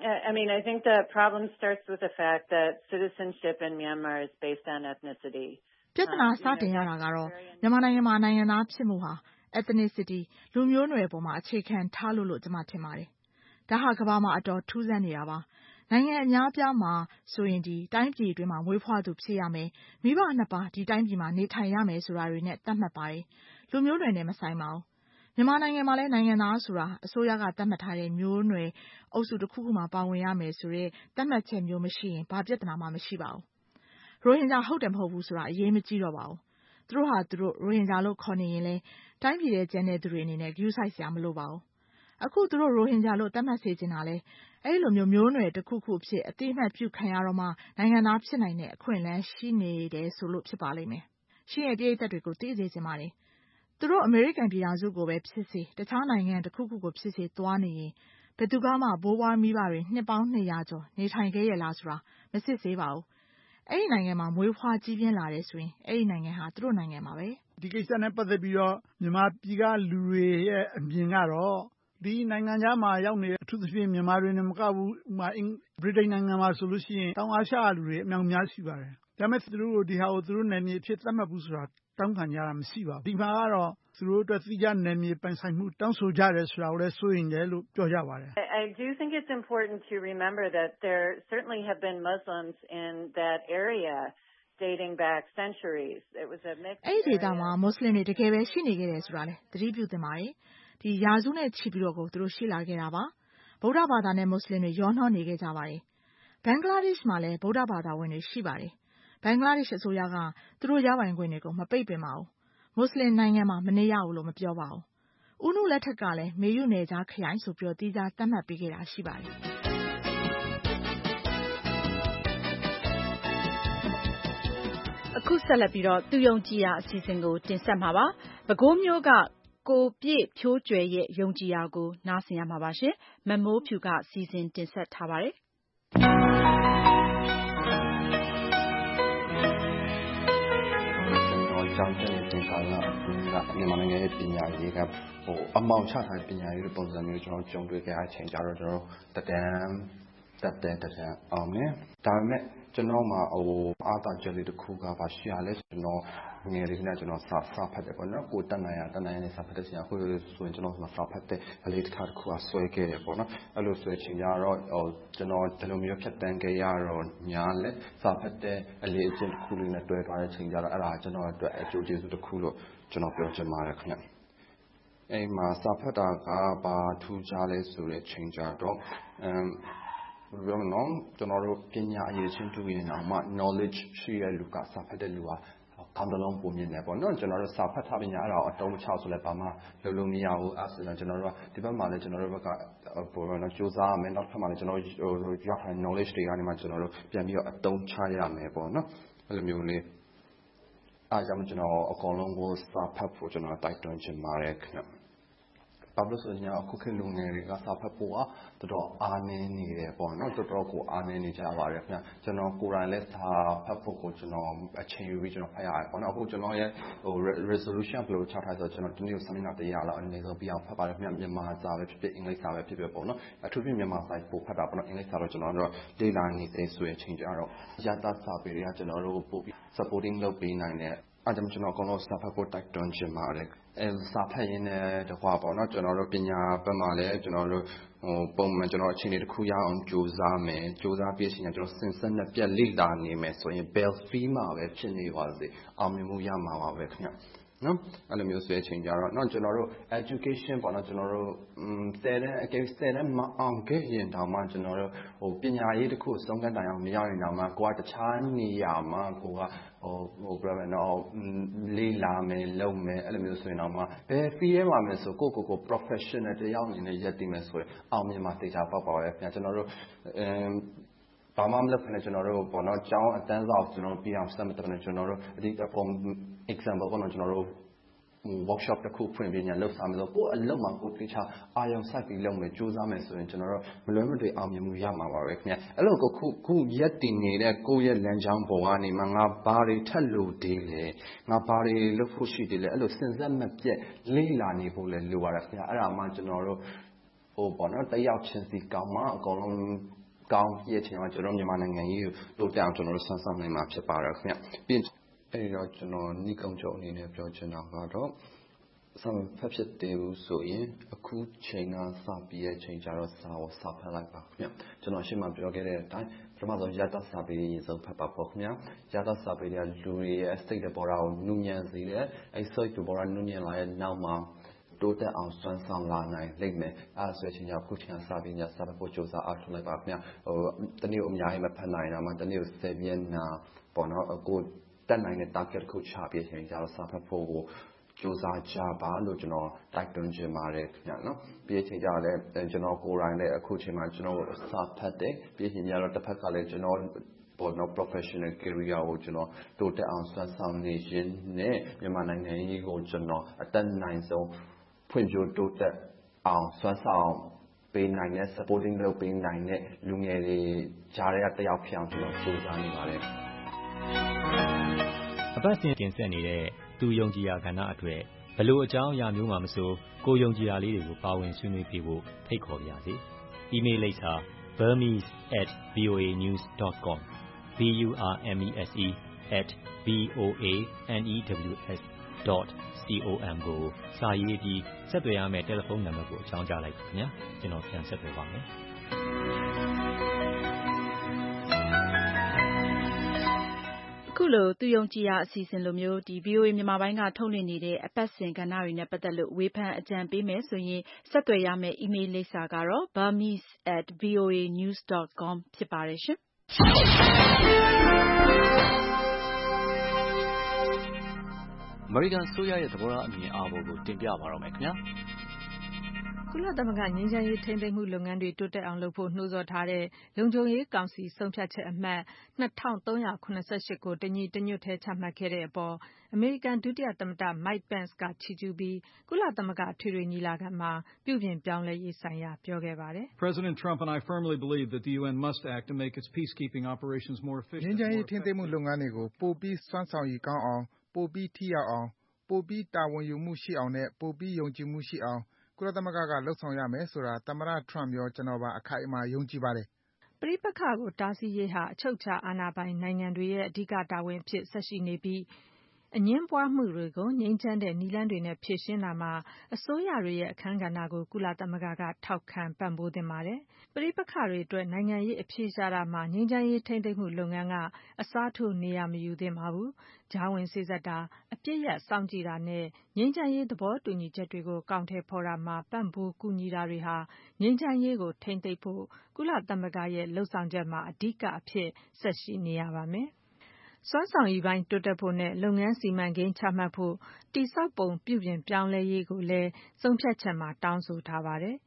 I think the problem starts with the fact that citizenship in Myanmar is based on ethnicity. ပြဿနာစတင်ရတာကတော့မြန်မာနိုင်ငံမှာနိုင်ငံသားဖြစ်မှုဟာ ethnicity လူမျိုးနွယ်ပေါ်မှာအခြေခံထားလို့ကျွန်မထင်ပါတယ်။ဒါဟာကမ္ဘာမှာအတော်ထူးဆန်းနေတာပါ။နိုင်ငံအများပြားမှာဆိုရင်ဒီတိုင်းပြည်အတွင်းမှာမွေးဖွားသူဖြစ်ရမယ်။မိဘနှစ်ပါးဒီတိုင်းပြည်မှာနေထိုင်ရမယ်ဆိုတာတွေနဲ့သတ်မှတ်ပါတယ်။လူမျိုးနွယ်နဲ့မဆိုင်ပါဘူး။မြန်မာနိုင်ငံမှာလည်းနိုင်ငံသားဆိုတာအစိုးရကသတ်မှတ်ထားတဲ့မျိုးနွယ်အုပ်စုတစ်ခုခုမှာပါဝင်ရမယ်ဆိုတဲ့သတ်မှတ်ချက်မျိုးမရှိရင်ဘာပြဿနာမှမရှိပါဘူး။ရိုဟင်ဂျာဟုတ်တယ်မဟုတ်ဘူးဆိုတာအရေးမကြီးတော့ပါဘူး။သူတို့ဟာသူတို့ရိုဟင်ဂျာလို့ခေါ်နေရင်လည်းတိုင်းပြည်ရဲ့ကျန်တဲ့သူတွေအနေနဲ့ဂရုစိုက်စရာမလိုပါဘူး။အခုသူတို့ရိုဟင်ဂျာလို့သတ်မှတ်စေချင်တာလဲအဲ့လိုမျိုးနွယ်တစ်ခုခုအဖြစ်အတိအမှတ်ပြုခံရတော့မှနိုင်ငံသားဖြစ်နိုင်တဲ့အခွင့်အလမ်းရှိနေတယ်ဆိုလို့ဖြစ်ပါလိမ့်မယ်။ရှင်းရဲ့ပြည်သက်တွေကိုသိစေချင်ပါတယ်။သူတို့အမေရိကန်ပြည်ထောင်စုကိုပဲဖြစ်စေတခြားနိုင်ငံတစ်ခုခုကိုဖြစ်စေသွားနေရင်ဘယ်သူကမှဘိုးဘွားမိဘတွေနှစ်ပေါင်း200ကျော်နေထိုင်ခဲ့ရလားဆိုတာမစစ်ဆေးပါဘူး။အဲ့ဒီနိုင်ငံမှာမွေးဖွားကြီးပြင်းလာတယ်ဆိုရင်အဲ့ဒီနိုင်ငံဟာသူတို့နိုင်ငံပါပဲ။ဒီကိစ္စနဲ့ပတ်သက်ပြီးတော့မြန်မာပြည်ကလူတွေရဲ့အမြင်ကတော့ဒီနိုင်ငံခြားမှာရောက်နေတဲ့အထူးသဖြင့်မြန်မာတွေနဲ့မကဘူးဥမာဗြိတိန်နိုင်ငံမှာဆိုလို့ရှိရင်တောင်အာရှလူတွေအများကြီးရှိပါတယ်။ဒါပေမဲ့သူတို့ဒီဟာကိုသူတို့နယ်မြေဖြစ်သတ်မှတ်ဘူးဆိုတာတောင်းခံကြတာမရှိပါဘူး။ဒီမှာကတော့သူတို့အတွက်သိကြနယ်မြေပိုင်ဆိုင်မှုတောင်းဆိုကြတယ်ဆိုတာကိုလည်းစိုးရင်တယ်လို့ပြောကြပါတယ်။ I do think it's important to remember that there certainly have been Muslims in that area dating back centuries. It was a mix. အဲ့ဒီဒေသမှာမွတ်စလင်တွေတကယ်ပဲရှိနေခဲ့တယ်ဆိုတာလေသတိပြုသင့်ပါတယ်။ဒီရာစုနဲ့ချီပြီးတော့ကိုသူတို့ရှိလာခဲ့တာပါ။ဗုဒ္ဓဘာသာနဲ့မွတ်စလင်တွေရောနှောနေခဲ့ကြပါတယ်။ဘင်္ဂလားဒေ့ရှ်မှာလည်းဗုဒ္ဓဘာသာဝင်တွေရှိပါတယ်။ဘင်္ဂလားဒေ့ရှ်အစိုးရကသူတို့ရပိုင်ခွင့်တွေကိုမပိတ်ပင်ပါဘူး။မွတ်စလင်နိုင်ငံမှာမနေရဘူးလို့မပြောပါဘူး။ဦးနုလက်ထက်ကလည်းမေယုနယ်ကြားခရိုင်ဆိုပြီးတော့တီးခြားသတ်မှတ်ပေးခဲ့တာရှိပါတယ်။အခုဆက်လက်ပြီးတော့သူယုံကြည်ရာအစီအစဉ်ကိုတင်ဆက်မှာပါ။ပဲခူးမြို့ကကိုပြည့်ဖြိုးကျွယ်ရဲ့ယုံကြည်ရာကိုနားဆင်ရမှာပါရှင်။မမိုးဖြူကစီစဉ်တင်ဆက်ထားပါတယ်။ကျောင်းတက်နေတဲ့ကာလကမြန်မာနိုင်ငံရဲ့ပညာရေးကအမောင်ချထားတဲ့ပညာရေးလိုပုံစံမျိုးကျွန်တော်ကြုံတွေ့ခဲ့တဲ့အချိန်ကြတော့ကျွန်တော်တက်အောင်မယ်ဒါပေမဲ့ကျွန်တော်မှာအားသာချက်လေးတစ်ခုကပါရှိရလဲကျွန်တော်ငယ်လေးကကျွန်တော်စာဖတ်တယ်ပေါ့နော်ကိုတက်နိုင်ရနဲ့စာဖတ်တဲ့ချိန်အခုဆိုရင်ကျွန်တော်စာဖတ်တဲ့အလေးတစ်ခါတစ်ခုကဆွဲခဲ့တယ်ပေါ့နော်အဲ့လိုဆွဲချိန်ကြတော့ကျွန်တော်ဒီလိုမျိုးဖြတ်တန်းခဲ့ရတော့ညာလဲစာဖတ်တဲ့အလေးအကျင့်တစ်ခုလေးနဲ့တွဲသွားတဲ့ချိန်ကြတော့အဲ့ဒါကျွန်တော်အတွက်အကျိုးကျေးဇူးတစ်ခုလို့ကျွန်တော်ပြောချင်ပါတယ်ခင်ဗျအဲ့မှာစာဖတ်တာကဘာထူးခြားလဲဆိုတဲ့ချိန်ကြတော့ကျွန်တော်တို့ပညာအရေးချင်းတူရင်တော့မှ knowledge ရှိရလူကစာဖတ်တဲ့လူကကောင်းတလုံးပုံမြင်တယ်ပေါ့နော်ကျွန်တော်တို့စာဖတ်ထားပညာအဲ့ဒါအတုံးချဆိုလဲဘာမှလုပ်လို့မရဘူးအဲ့ဆိုတော့ကျွန်တော်တို့ကဒီဘက်မှာလည်းကျွန်တော်တို့ဘက်ကပေါ်တော့စူးစမ်းမယ်နောက်ထပ်မှာလည်းကျွန်တော်တို့ရထား knowledge တွေကနေမှကျွန်တော်တို့ပြန်ပြီးတော့အတုံးချရမယ်ပေါ့နော်အဲ့လိုမျိုးလေးအားကြောင့်ကျွန်တော်အကောင်လုံးကိုစာဖတ်ဖို့ကျွန်တော်တိုက်တွန်းချင်ပါတယ်ခင်ဗျဘာလို့ဆိုရင်အခုခေတ်လူငယ်တွေကစာဖတ်ဖို့တော်တော်အားနည်းနေတယ်ပေါ့နော်တော်တော်ကိုအားနည်းနေကြပါတယ်ခင်ဗျကျွန်တော်ကိုယ်တိုင်လည်းစာဖတ်ဖို့ကိုကျွန်တော်အချိန်ယူပြီးကျွန်တော်ဖတ်ရတယ်ပေါ့နော်အခုကျွန်တော်ရဲ့resolution ဘယ်လိုချထားဆိုကျွန်တော်ဒီနေ့စာမျက်နှာ100လောက်အနေဆုံးပြအောင်ဖတ်ပါတယ်ခင်ဗျမြန်မာစာပဲဖြစ်ဖြစ်အင်္ဂလိပ်စာပဲဖြစ်ဖြစ်ပေါ့နော်အထူးဖြင့်မြန်မာစာပို့ဖတ်တာပေါ့နော်အင်္ဂလိပ်စာတော့ကျွန်တော်တို့လေ့လာနေတဲ့ဆိုရင်ချိန်ကြတော့ရတစာပေတွေကကျွန်တော်တို့ပို့ပြီး supporting လုပ်ပေးနိုင်တဲ့အားကြောင့်ကျွန်တော်အကောင်လုံးစာဖတ်ဖို့တိုက်တွန်းချင်ပါတယ်စာဖတ်ရင်းနဲ့တခွာပေါ့နော်ကျွန်တော်တို့ပညာဘက်မှာလည်းကျွန်တော်တို့ပုံမှန်ကျွန်တော်အခြေအနေတစ်ခုရအောင်ကြိုးစားမယ်ကြိုးစားပြီးရှင်ကျွန်တော်စဉ်ဆက်နဲ့ပြက်လေ့လာနေမယ်ဆိုရင် bell fee မှာပဲဖြစ်နေပါစေအောင်မြင်မှုရမှာပါပဲခင်ဗျနော်အဲ့လိုမျိုးဆိုတဲ့အချိန်ကြတော့နော်ကျွန်တော်တို့ education ပေါ့နော်ကျွန်တော်တို့10နဲ့မအောင်ခဲ့ရင်တောင်မှကျွန်တော်တို့ပညာရေးတစ်ခုစုံကတိုင်အောင်မရရင်တောင်မှကိုကတခြားနေရာမှာကိုကဘယ်လိုလဲနော်လေးလာမယ်လုံမယ်အဲ့လိုမျိုးဆိုရင်တော့မှဘယ် fee ရဲမှာမယ်ဆိုကို professional တယောက်အနေနဲ့ရက်တည်မယ်ဆိုရင်အောင်မြင်မှာတေချာပေါက်ပါပဲခင်ဗျာကျွန်တော်တို့ဘာမှမလုပ်နဲ့ကျွန်တော်တို့ပေါ့နော်ကျောင်းအတန်းစာကျွန်တော်ပြအောင်စမ်းတယ်ကျွန်တော်တို့အဒီ example ပေါ့နော်ကျွန်တော်တို့workshop တစ်ခုဖွင့်ပြီးညလှုပ်ရှားမယ်ဆိုကိုယ်အလုပ်မှာကိုယ်တေချာအာရုံစိုက်ပြီးလုပ်မယ်ကြိုးစားမယ်ဆိုရင်ကျွန်တော်တို့မလွဲမသွေအောင်မြင်မှုရမှာပါပဲခင်ဗျအဲ့လိုခုရက်တည်နေတဲ့ကိုယ့်ရဲ့လမ်းကြောင်းပေါ်ကနေမှငါဘာတွေထက်လို့သေးလဲငါဘာတွေလုပ်ဖို့ရှိသေးလဲအဲ့လိုစဉ်ဆက်မပြတ်လေ့လာနေဖို့လည်းလိုပါတယ်ခင်ဗျအဲ့ဒါမှကျွန်တော်တို့ပေါ့နော်တယောက်ချင်းစီကောင်းမှအကုန်လုံးကောင်းရဲ့ချင်းမှာကျွန်တော်မြန်မာနိုင်ငံကြီးကိုတိုးတက်အောင်ကျွန်တော်တို့ဆန်းဆောင်နိုင်မှာဖြစ်ပါတယ်ခင်ဗျပြီးအဲ့တော့ကျွန်တော်ညီကောင်ချုပ်အနေနဲ့ပြောချင်တာကတော့စာဖတ်ဖြစ်တယ်ဆိုရင်အခုချိန်ကစပြီးရဲ့ချိန်ကြတော့စာဖတ်လိုက်ပါခင်ဗျကျွန်တော်ရှင်းမှပြောခဲ့တဲ့အတိုင်းပထမဆုံးရတစာပေရင်းဆုံးဖတ်ပါပေါ့ခင်ဗျရတစာပေတွေကလူတွေရဲ့စိတ်တဘောကိုနုညံ့စေတယ်အဲ့စိတ်တဘောကနုညံ့လာရဲ့နောက်မှာတိုးတက်အောင်စွမ်းဆောင်လာနိုင်လိမ့်မယ်အဲ့ဆိုရင်အခုချိန်ကစပြီးညစာဖတ်ဖို့ကြိုးစားအားထုတ်လိုက်ပါခင်ဗျတနေ့အများကြီးမဖတ်နိုင်တာမှတနေ့ကို10ရက်နာပေါ့နော်အခုတက်နိုင်တဲ့ target ကိုချပြီးချိန်ကြတော့စာဖတ်ဖို့ကိုကြိုးစားကြပါလို့ကျွန်တော်တိုက်တွန်းချင်ပါတယ်ခင်ဗျာနော်ပြီးချိန်ကြလည်းကျွန်တော်ကိုယ်တိုင်လည်းအခုချိန်မှာကျွန်တော်စာဖတ်တယ်ပြီးချိန်ကြတော့တစ်ဖက်ကလည်းကျွန်တော်ပေါ်တော့ professional career ကိုကျွန်တော်တိုးတက်အောင်စွမ်းဆောင်နေခြင်းနဲ့မြန်မာနိုင်ငံကြီးကိုကျွန်တော်အသက်နိုင်ဆုံးဖွံ့ဖြိုးတိုးတက်အောင်စွမ်းဆောင်ပေးနိုင်တဲ့ supporting လုပ်ပေးနိုင်တဲ့လူငယ်တွေကြားထဲကတယောက်ဖြစ်အောင်ကျွန်တော်ကြိုးစားနေပါတယ်အပတ်စဉ်တင်ဆက်နေတဲ့သူယုံကြည်ရာကဏ္ဍအတွက်ဘယ်လိုအကြောင်းအရာမျိုးမှမဆိုကိုယုံကြည်ရာလေးတွေကိုပါဝင်ဆွေးနွေးပေးဖို့ဖိတ်ခေါ်ပါရစေ။ email လိပ်စာ burmese@voanews.com burmese@voanews.com ကိုစာရေးပြီးဆက်သွယ်ရမယ့်တယ်လီဖုန်းနံပါတ်ကိုအကြောင်းကြားလိုက်ပါခင်ဗျာကျွန်တော်ပြန်ဆက်သွယ်ပါမယ်ခုလိုသူယုံကြည်ရာအစီအစဉ်လိုမျိုးဒီ VOA မြန်မာပိုင်းကထုတ်လွှင့်နေတဲ့အပတ်စဉ်ကဏ္ဍတွေနဲ့ပတ်သက်လို့ဝေဖန်အကြံပေးမယ်ဆိုရင်ဆက်သွယ်ရမယ့် email လိပ်စာကတော့ burmese@voanews.com ဖြစ်ပါတယ်ရှင်။အမေရိကန်အစိုးရရဲ့သဘောထားအမြင်အာဘော်ကိုတင်ပြပါတော့မယ်ခင်ဗျာ။ကုလသမဂ္ဂငြိမ်းချမ်းရေးထိန်းသိမ်းမှုလုပ်ငန်းတွေတိုးတက်အောင်လုပ်ဖို့နှိုးဆော်ထားတဲ့လုံခြုံရေးကောင်စီဆုံးဖြတ်ချက်အမှတ်2388ကိုတညီတညွတ်ထဲချမှတ်ခဲ့တဲ့အပေါ်အမေရိကန်ဒုတိယသမ္မတ Mike Pence ကချီးကျူးပြီးကုလသမဂ္ဂအထွေထွေညီလာခံမှာပြုပြင်ပြောင်းလဲရေးဆိုင်ရာပြောခဲ့ပါတယ်။ President Trump and I firmly believe that the UN must act to make its peacekeeping operations more efficient. ငြိမ်းချမ်းရေးထိန်းသိမ်းမှုလုပ်ငန်းတွေကိုပိုပြီးစွမ်းဆောင်ရည်ကောင်းအောင်ပိုပြီးထိရောက်အောင်ပိုပြီးတာဝန်ယူမှုရှိအောင်နဲ့ပိုပြီးယုံကြည်မှုရှိအောင်ကုလသမဂ္ဂကလှုပ်ဆောင်ရမယ်ဆိုတာသမ္မတ Trump ရောကျွန်တော်ပါအခိုင်အမာယုံကြည်ပါတယ်ပဋိပက္ခကိုတားဆီးရေးဟာအချုပ်အခြာအာဏာပိုင်နိုင်ငံတွေရဲ့အဓိကတာဝန်အဖြစ်ဆက်ရှိနေပြီးအငြင်းပွားမှုတွေကိုငြိမ်းချမ်းတဲ့နည်းလမ်းတွေနဲ့ဖြေရှင်းတာမှာအစိုးရတွေရဲ့အခန်းကဏ္ဍကိုကုလသမဂ္ဂကထောက်ခံပံ့ပိုးသင့်ပါတယ်။ပဋိပက္ခတွေအတွက်နိုင်ငံရေးအဖြေရှာတာမှာငြိမ်းချမ်းရေးထိန်းသိမ်းမှုလုပ်ငန်းကအစားထိုးနေရာမယူသင့်ပါဘူး။ကြားဝင်စေ့စပ်တာအပြစ်ရပ်စောင့်ကြည့်တာနဲ့ငြိမ်းချမ်းရေးသဘောတူညီချက်တွေကိုအကောင်အထည်ဖော်တာမှာပံ့ပိုးကူညီတာတွေဟာငြိမ်းချမ်းရေးကိုထိန်းသိမ်းဖို့ကုလသမဂ္ဂရဲ့လုပ်ဆောင်ချက်မှာအဓိကအဖြစ်ဆက်ရှိနေရပါမယ်။စွမ်းဆောင်ရည်ပိုင်းတိုးတက်ဖို့နဲ့လုပ်ငန်းစီမံကိန်းချမှတ်ဖို့တည်ဆောက်ပုံပြုပြင်ပြောင်းလဲရေးကိုလည်းဆုံးဖြတ်ချက်မှာတောင်းဆိုထားပါတယ်။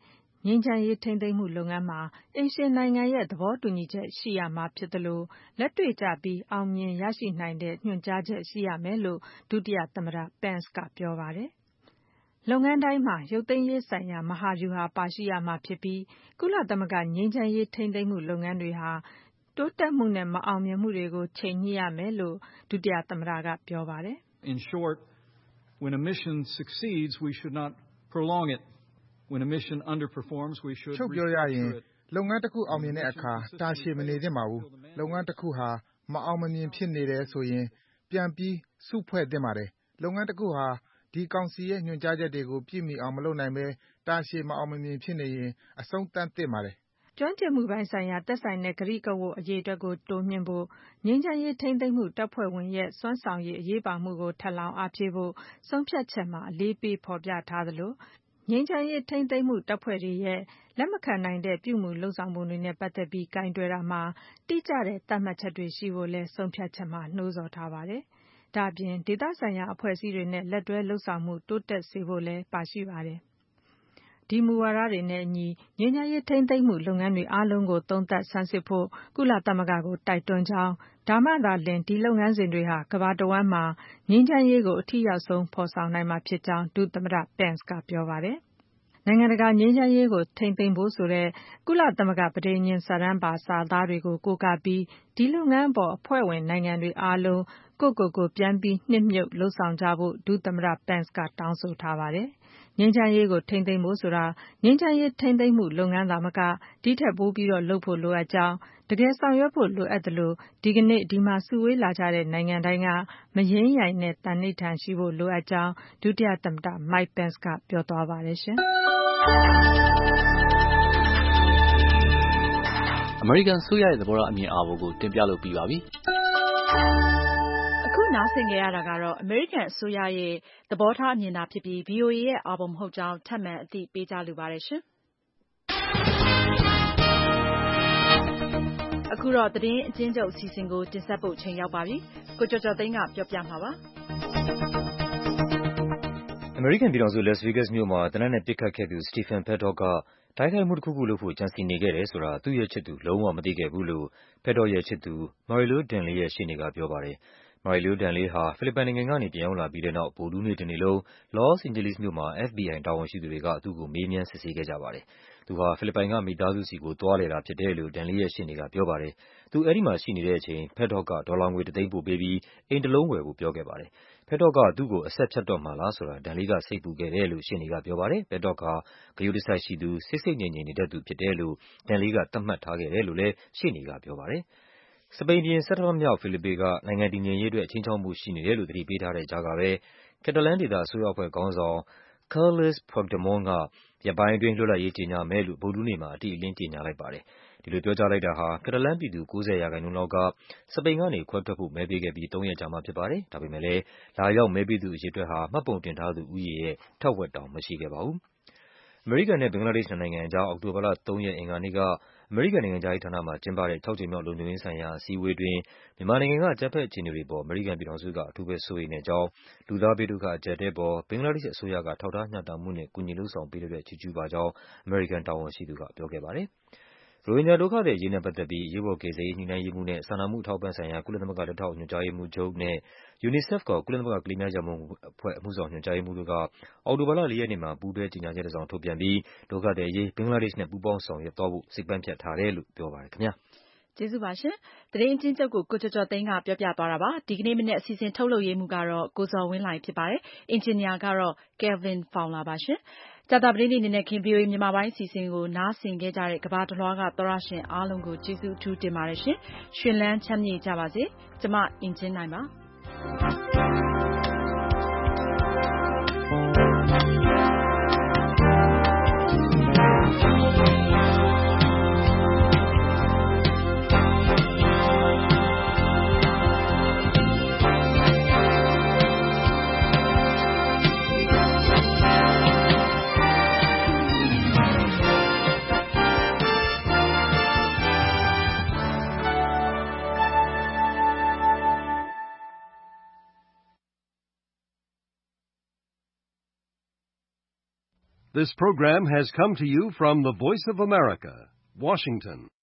ငြိမ်းချမ်းရေးထိန်းသိမ်းမှုလုပ်ငန်းမှာအိမ်ရှင်နိုင်ငံရဲ့သဘောတူညီချက်ရှိရမှာဖြစ်သလိုလက်တွေ့ကျပြီးအောင်မြင်ရရှိနိုင်တဲ့ညွှန်ကြားချက်ရှိရမယ်လို့ဒုတိယသမ္မတ Pence ကပြောပါတယ်။လုပ်ငန်းတိုင်းမှာရုပ်သိမ်းရေးဆိုင်ရာမဟာဗျူဟာပါရှိရမှာဖြစ်ပြီးကုလသမဂ္ဂငြိမ်းချမ်းရေးထိန်းသိမ်းမှုလုပ်ငန်းတွေဟာတိုးတက်မှုနဲ့မအောင်မြင်မှုတွေကိုချိန်ညှိရမယ်လို့ဒုတိယသမ္မတကပြောပါတယ်။ In short, when a mission succeeds, we should not prolong it. When a mission underperforms, we should ချုပ်ပြောရရင်လုပ်ငန်းတစ်ခုအောင်မြင်တဲ့အခါတာရှည်မနေသင့်ပါဘူး။လုပ်ငန်းတစ်ခုဟာမအောင်မမြင်ဖြစ်နေတယ်ဆိုရင်ပြန်ပြီးစုဖွဲ့သင့်ပါတယ်။လုပ်ငန်းတစ်ခုဟာဒီကောင်စီရဲ့ညွှန်ကြားချက်တွေကိုပြည့်မီအောင်မလုပ်နိုင်ဘဲတာရှည်မအောင်မမြင်ဖြစ်နေရင်အဆုံးသတ်သင့်ပါတယ်။ကျွမ်းကျင်မှုပိုင်းဆိုင်ရာသက်ဆိုင်တဲ့ကတိကဝတ်အရေးအတွက်ကိုတိုးမြှင့်ဖို့ငြိမ်းချမ်းရေးထိန်းသိမ်းမှုတပ်ဖွဲ့ဝင်ရဲ့စွမ်းဆောင်ရည်အရေးပါမှုကိုထပ်လောင်းအားဖြည့်ဖို့ဆုံးဖြတ်ချက်မှာအလေးပေးဖော်ပြထားသလိုငြိမ်းချမ်းရေးထိန်းသိမ်းမှုတပ်ဖွဲ့တွေရဲ့လက်မခံနိုင်တဲ့ပြုမှုလုပ်ဆောင်မှုတွေနဲ့ပတ်သက်ပြီးကိုင်တွယ်တာမှာတိကျတဲ့သတ်မှတ်ချက်တွေရှိဖို့လဲဆုံးဖြတ်ချက်မှာနှိုးဆော်ထားပါတယ်။ဒါ့အပြင်ဒေသဆိုင်ရာအဖွဲ့အစည်းတွေနဲ့လက်တွဲလုပ်ဆောင်မှုတိုးတက်စေဖို့လဲပါရှိပါတယ်။ဒီမူဝါဒတွေနဲ့အညီငြိမ်းချမ်းရေးထိန်းသိမ်းမှုလုပ်ငန်းတွေအားလုံးကိုသုံးသပ်ဆန်းစစ်ဖို့ကုလသမဂ္ဂကိုတိုက်တွန်းကြောင်းဒါမှသာလျှင်ဒီလုပ်ငန်းစဉ်တွေဟာကမ္ဘာတဝန်းမှာငြိမ်းချမ်းရေးကိုအထိရောက်ဆုံးဖော်ဆောင်နိုင်မှာဖြစ်ကြောင်းဒုသမ္မတ Pence ကပြောပါတယ်။နိုင်ငံတကာငြိမ်းချမ်းရေးကိုထိန်းသိမ်းဖို့ဆိုတဲ့ကုလသမဂ္ဂပဋိညာဉ်စာတမ်းပါစာသားတွေကိုကိုးကားပြီးဒီလုပ်ငန်းအပေါ်အဖွဲ့ဝင်နိုင်ငံတွေအားလုံးကိုယ့်ပြန်ပြီးနှစ်မြုပ်လုပ်ဆောင်ကြဖို့ဒုသမ္မတ Pence ကတောင်းဆိုထားပါတယ်။ငြိမ်းချမ်းရေးကိုထိန်းသိမ်းဖို့ဆိုတာငြိမ်းချမ်းရေးထိန်းသိမ်းမှုလုပ်ငန်းသာမကဒီထက်ပိုပြီးလုပ်ဖို့လိုအပ်ကြောင်းတကယ်ဆောင်ရွက်ဖို့လိုအပ်သလိုဒီကနေ့ဒီမှာစုဝေးလာကြတဲ့နိုင်ငံတိုင်းကမယိမ်းယိုင်တဲ့သန္နိဋ္ဌာန်ရှိဖို့လိုအပ်ကြောင်းဒုတိယသမ္မတ Mike Pence ကပြောသွားပါတယ်ရှင်။အမေရိကန်ဆိုရရဲ့သဘောထားအမြင်အာဘော်ကိုတင်ပြလို့ပြီးပါပြီ။အခုနားဆင်ကြရတာကတော့အမေရိကန်အစိုးရရဲ့သဘောထားအမြင်သာဖြစ်ပြီး VOA ရဲ့အာဘော်မဟုတ်ကြောင်းထပ်မံအသိပေးကြလိုပါတယ်ရှင်။အခုတော့သတင်းအကျဉ်းချုပ်အစီအစဉ်ကိုတင်ဆက်ဖို့ချိန်ရောက်ပါပြီ။ကိုကျော်ကျော်သိန်းကပြောပြမှာပါ။အမေရိကန်ပြည်ထောင်စု Las Vegas မြို့မှာသေနတ်နဲ့ပစ်ခတ်ခဲ့သူ Stephen Paddock ကတိုက်ခိုက်မှုတစ်ခုခုလုပ်ဖို့ကြံစည်နေခဲ့တယ်ဆိုတာသူ့ရဲ့ချစ်သူလုံးဝမသိခဲ့ဘူးလို့ Paddock ရဲ့ချစ်သူ Marilou Danley ရဲ့ရှေ့နေကပြောပါတယ်။ Marilou Danley ဟာဖိလစ်ပိုင်နိုင်ငံကနေပြန်ရောက်လာပြီးတဲ့နောက်ဗုဒ္ဓဟူးနေ့တနေ့လုံး Los Angeles မြို့မှာ FBI တာဝန်ရှိသူတွေကသူ့ကိုမေးမြန်းစစ်ဆေးခဲ့ကြပါတယ်။သူဟာဖိလစ်ပိုင်ကမိသားစုဆီကိုသွားလည်တာဖြစ်တယ်လို့ Danley ရဲ့ရှေ့နေကပြောပါတယ်။သူအဲဒီမှာရှိနေတဲ့အချိန် Paddock ကဒေါ်လာငွေ1 သိန်းပို့ပေးပြီးအိမ်တစ်လုံးဝယ်ဖို့ပြောခဲ့ပါတယ်။ Paddock ကသူ့ကိုအဆက်ဖြတ်တော့မှာလားဆိုတာ Danley ကစိတ်ပူခဲ့တယ်လို့ရှေ့နေကပြောပါတယ်။ Paddock ဟာဂရုတစိုက်ရှိသူ၊ဆိတ်ဆိတ်ငြိမ်ငြိမ်နေတတ်သူဖြစ်တယ်လို့ Danley ကသတ်မှတ်ထားခဲ့တယ်လို့လဲရှေ့နေကပြောပါတယ်။စပိန်ဘုရင် ဆဌမမြောက် Felipe ကနိုင်ငံတည်ငြိမ်ရေးအတွက်ခြိမ်းခြောက်မှုရှိနေတယ်လို့သတိပေးထားတဲ့ကြားကပဲ Catalan ဒေသအစိုးရအဖွဲ့ခေါင်းဆောင် Carles Puigdemont ကရက်ပိုင်းအတွင်းလွတ်လပ်ရေးကြေညာမယ်လို့ဗုဒ္ဓဟူးနေ့မှာအတိအလင်းကြေညာလိုက်ပါတယ်။ဒီလိုပြောကြားလိုက်တာဟာ Catalan ပြည်သူ 90% လောက်ကစပိန်ကနေခွဲထွက်ဖို့မဲပေးခဲ့ပြီး3 ရက်ကြာမှဖြစ်ပါတယ်။ဒါပေမဲ့လဲလာရောက်မဲပေးသူအရေအတွက်ဟာမှတ်ပုံတင်ထားသူဦးရေရဲ့ထက်ဝက်တောင်မရှိခဲ့ပါဘူး။အမေရိကန်နဲ့ဘင်္ဂလားဒေ့ရှ်နှစ်နိုင်ငံအကြားအောက်တိုဘာလ3 ရက်အင်္ဂါနေ့ကအမေရိကန်နိုင်ငံခြားရေးဌာနမှာကျင်းပတဲ့6 ကြိမ်မြောက်လုံခြုံရေးဆိုင်ရာအစည်းအဝေးအတွင်းမြန်မာနိုင်ငံကအကြမ်းဖက်အခြေအနေတွေအပေါ်အမေရိကန်ပြည်ထောင်စုကအထူးပဲစိုးရိမ်တဲ့အကြောင်း၊လူသားဘေးဒုက္ခအကျပ်အတည်းအပေါ်ဘင်္ဂလားဒေ့ရှ်အစိုးရကထောက်ထားမျှတမှုနဲ့ကူညီလုပ်ဆောင်ပေးတဲ့အတွက်ချီးကျူးပါကြောင်းအမေရိကန်တာဝန်ရှိသူကပြောခဲ့ပါတယ်။ရိုဟင်ဂျာဒုက္ခသည်အရေးနဲ့ပတ်သက်ပြီးအရေးပေါ်ကယ်ဆယ်ရေးညှိနှိုင်းရေးမှူးနဲ့စာနာမှုအထောက်အပံ့ဆိုင်ရာကုလသမဂ္ဂလက်ထောက်ညွှန်ကြားရေးမှူးချုပ်နဲ့ UNICEF ခေါ်ကုလသမဂ္ဂကလေးများရန်ပုံငွေအဖွဲ့အမှုဆောင်ညွှန်ကြားရေးမှူးတို့ကအောက်တိုဘာလ4 ရက်နေ့မှာပူးတွဲကြေညာချက်တစ်စောင်ထုတ်ပြန်ပြီးဒုက္ခသည်အရေးဘင်္ဂလားဒေ့ရှ်နဲ့ပူးပေါင်းဆောင်ရွက်သွားဖို့စိတ်ပိုင်းဖြတ်ထားတယ်လို့ပြောပါတယ်ခင်ဗျာ။ကျေးဇူးပါရှင်။သတင်းအကျဉ်းချုပ်ကိုကျော်ကျော်သိန်းကပြောပြသွားတာပါ။ဒီကနေ့မနေ့အစီအစဉ်ထုတ်လုပ်ရေးမှူးကတော့ကိုဇော်ဝင်းလှိုင်ဖြစ်ပါတယ်။အင်ဂျင်နီယာကတော့ Kelvin Fowler ပါရှင်။ကြာသပတေးနေ့နေ့ခင် VOA မြန်မာပိုင်းအစီအစဉ်ကိုနားဆင်ခဲ့ကြတဲ့ကမ္ဘာတလွှားကသောတရှင်အားလုံးကိုကျေးဇူးအထူးတင်ပါတယ်ရှင်။ရှင်လန်းချမ်းမြေ့ကြပါစေ။ကျမအင်ဂျင်နိုင်ပါ This program has come to you from the Voice of America, Washington.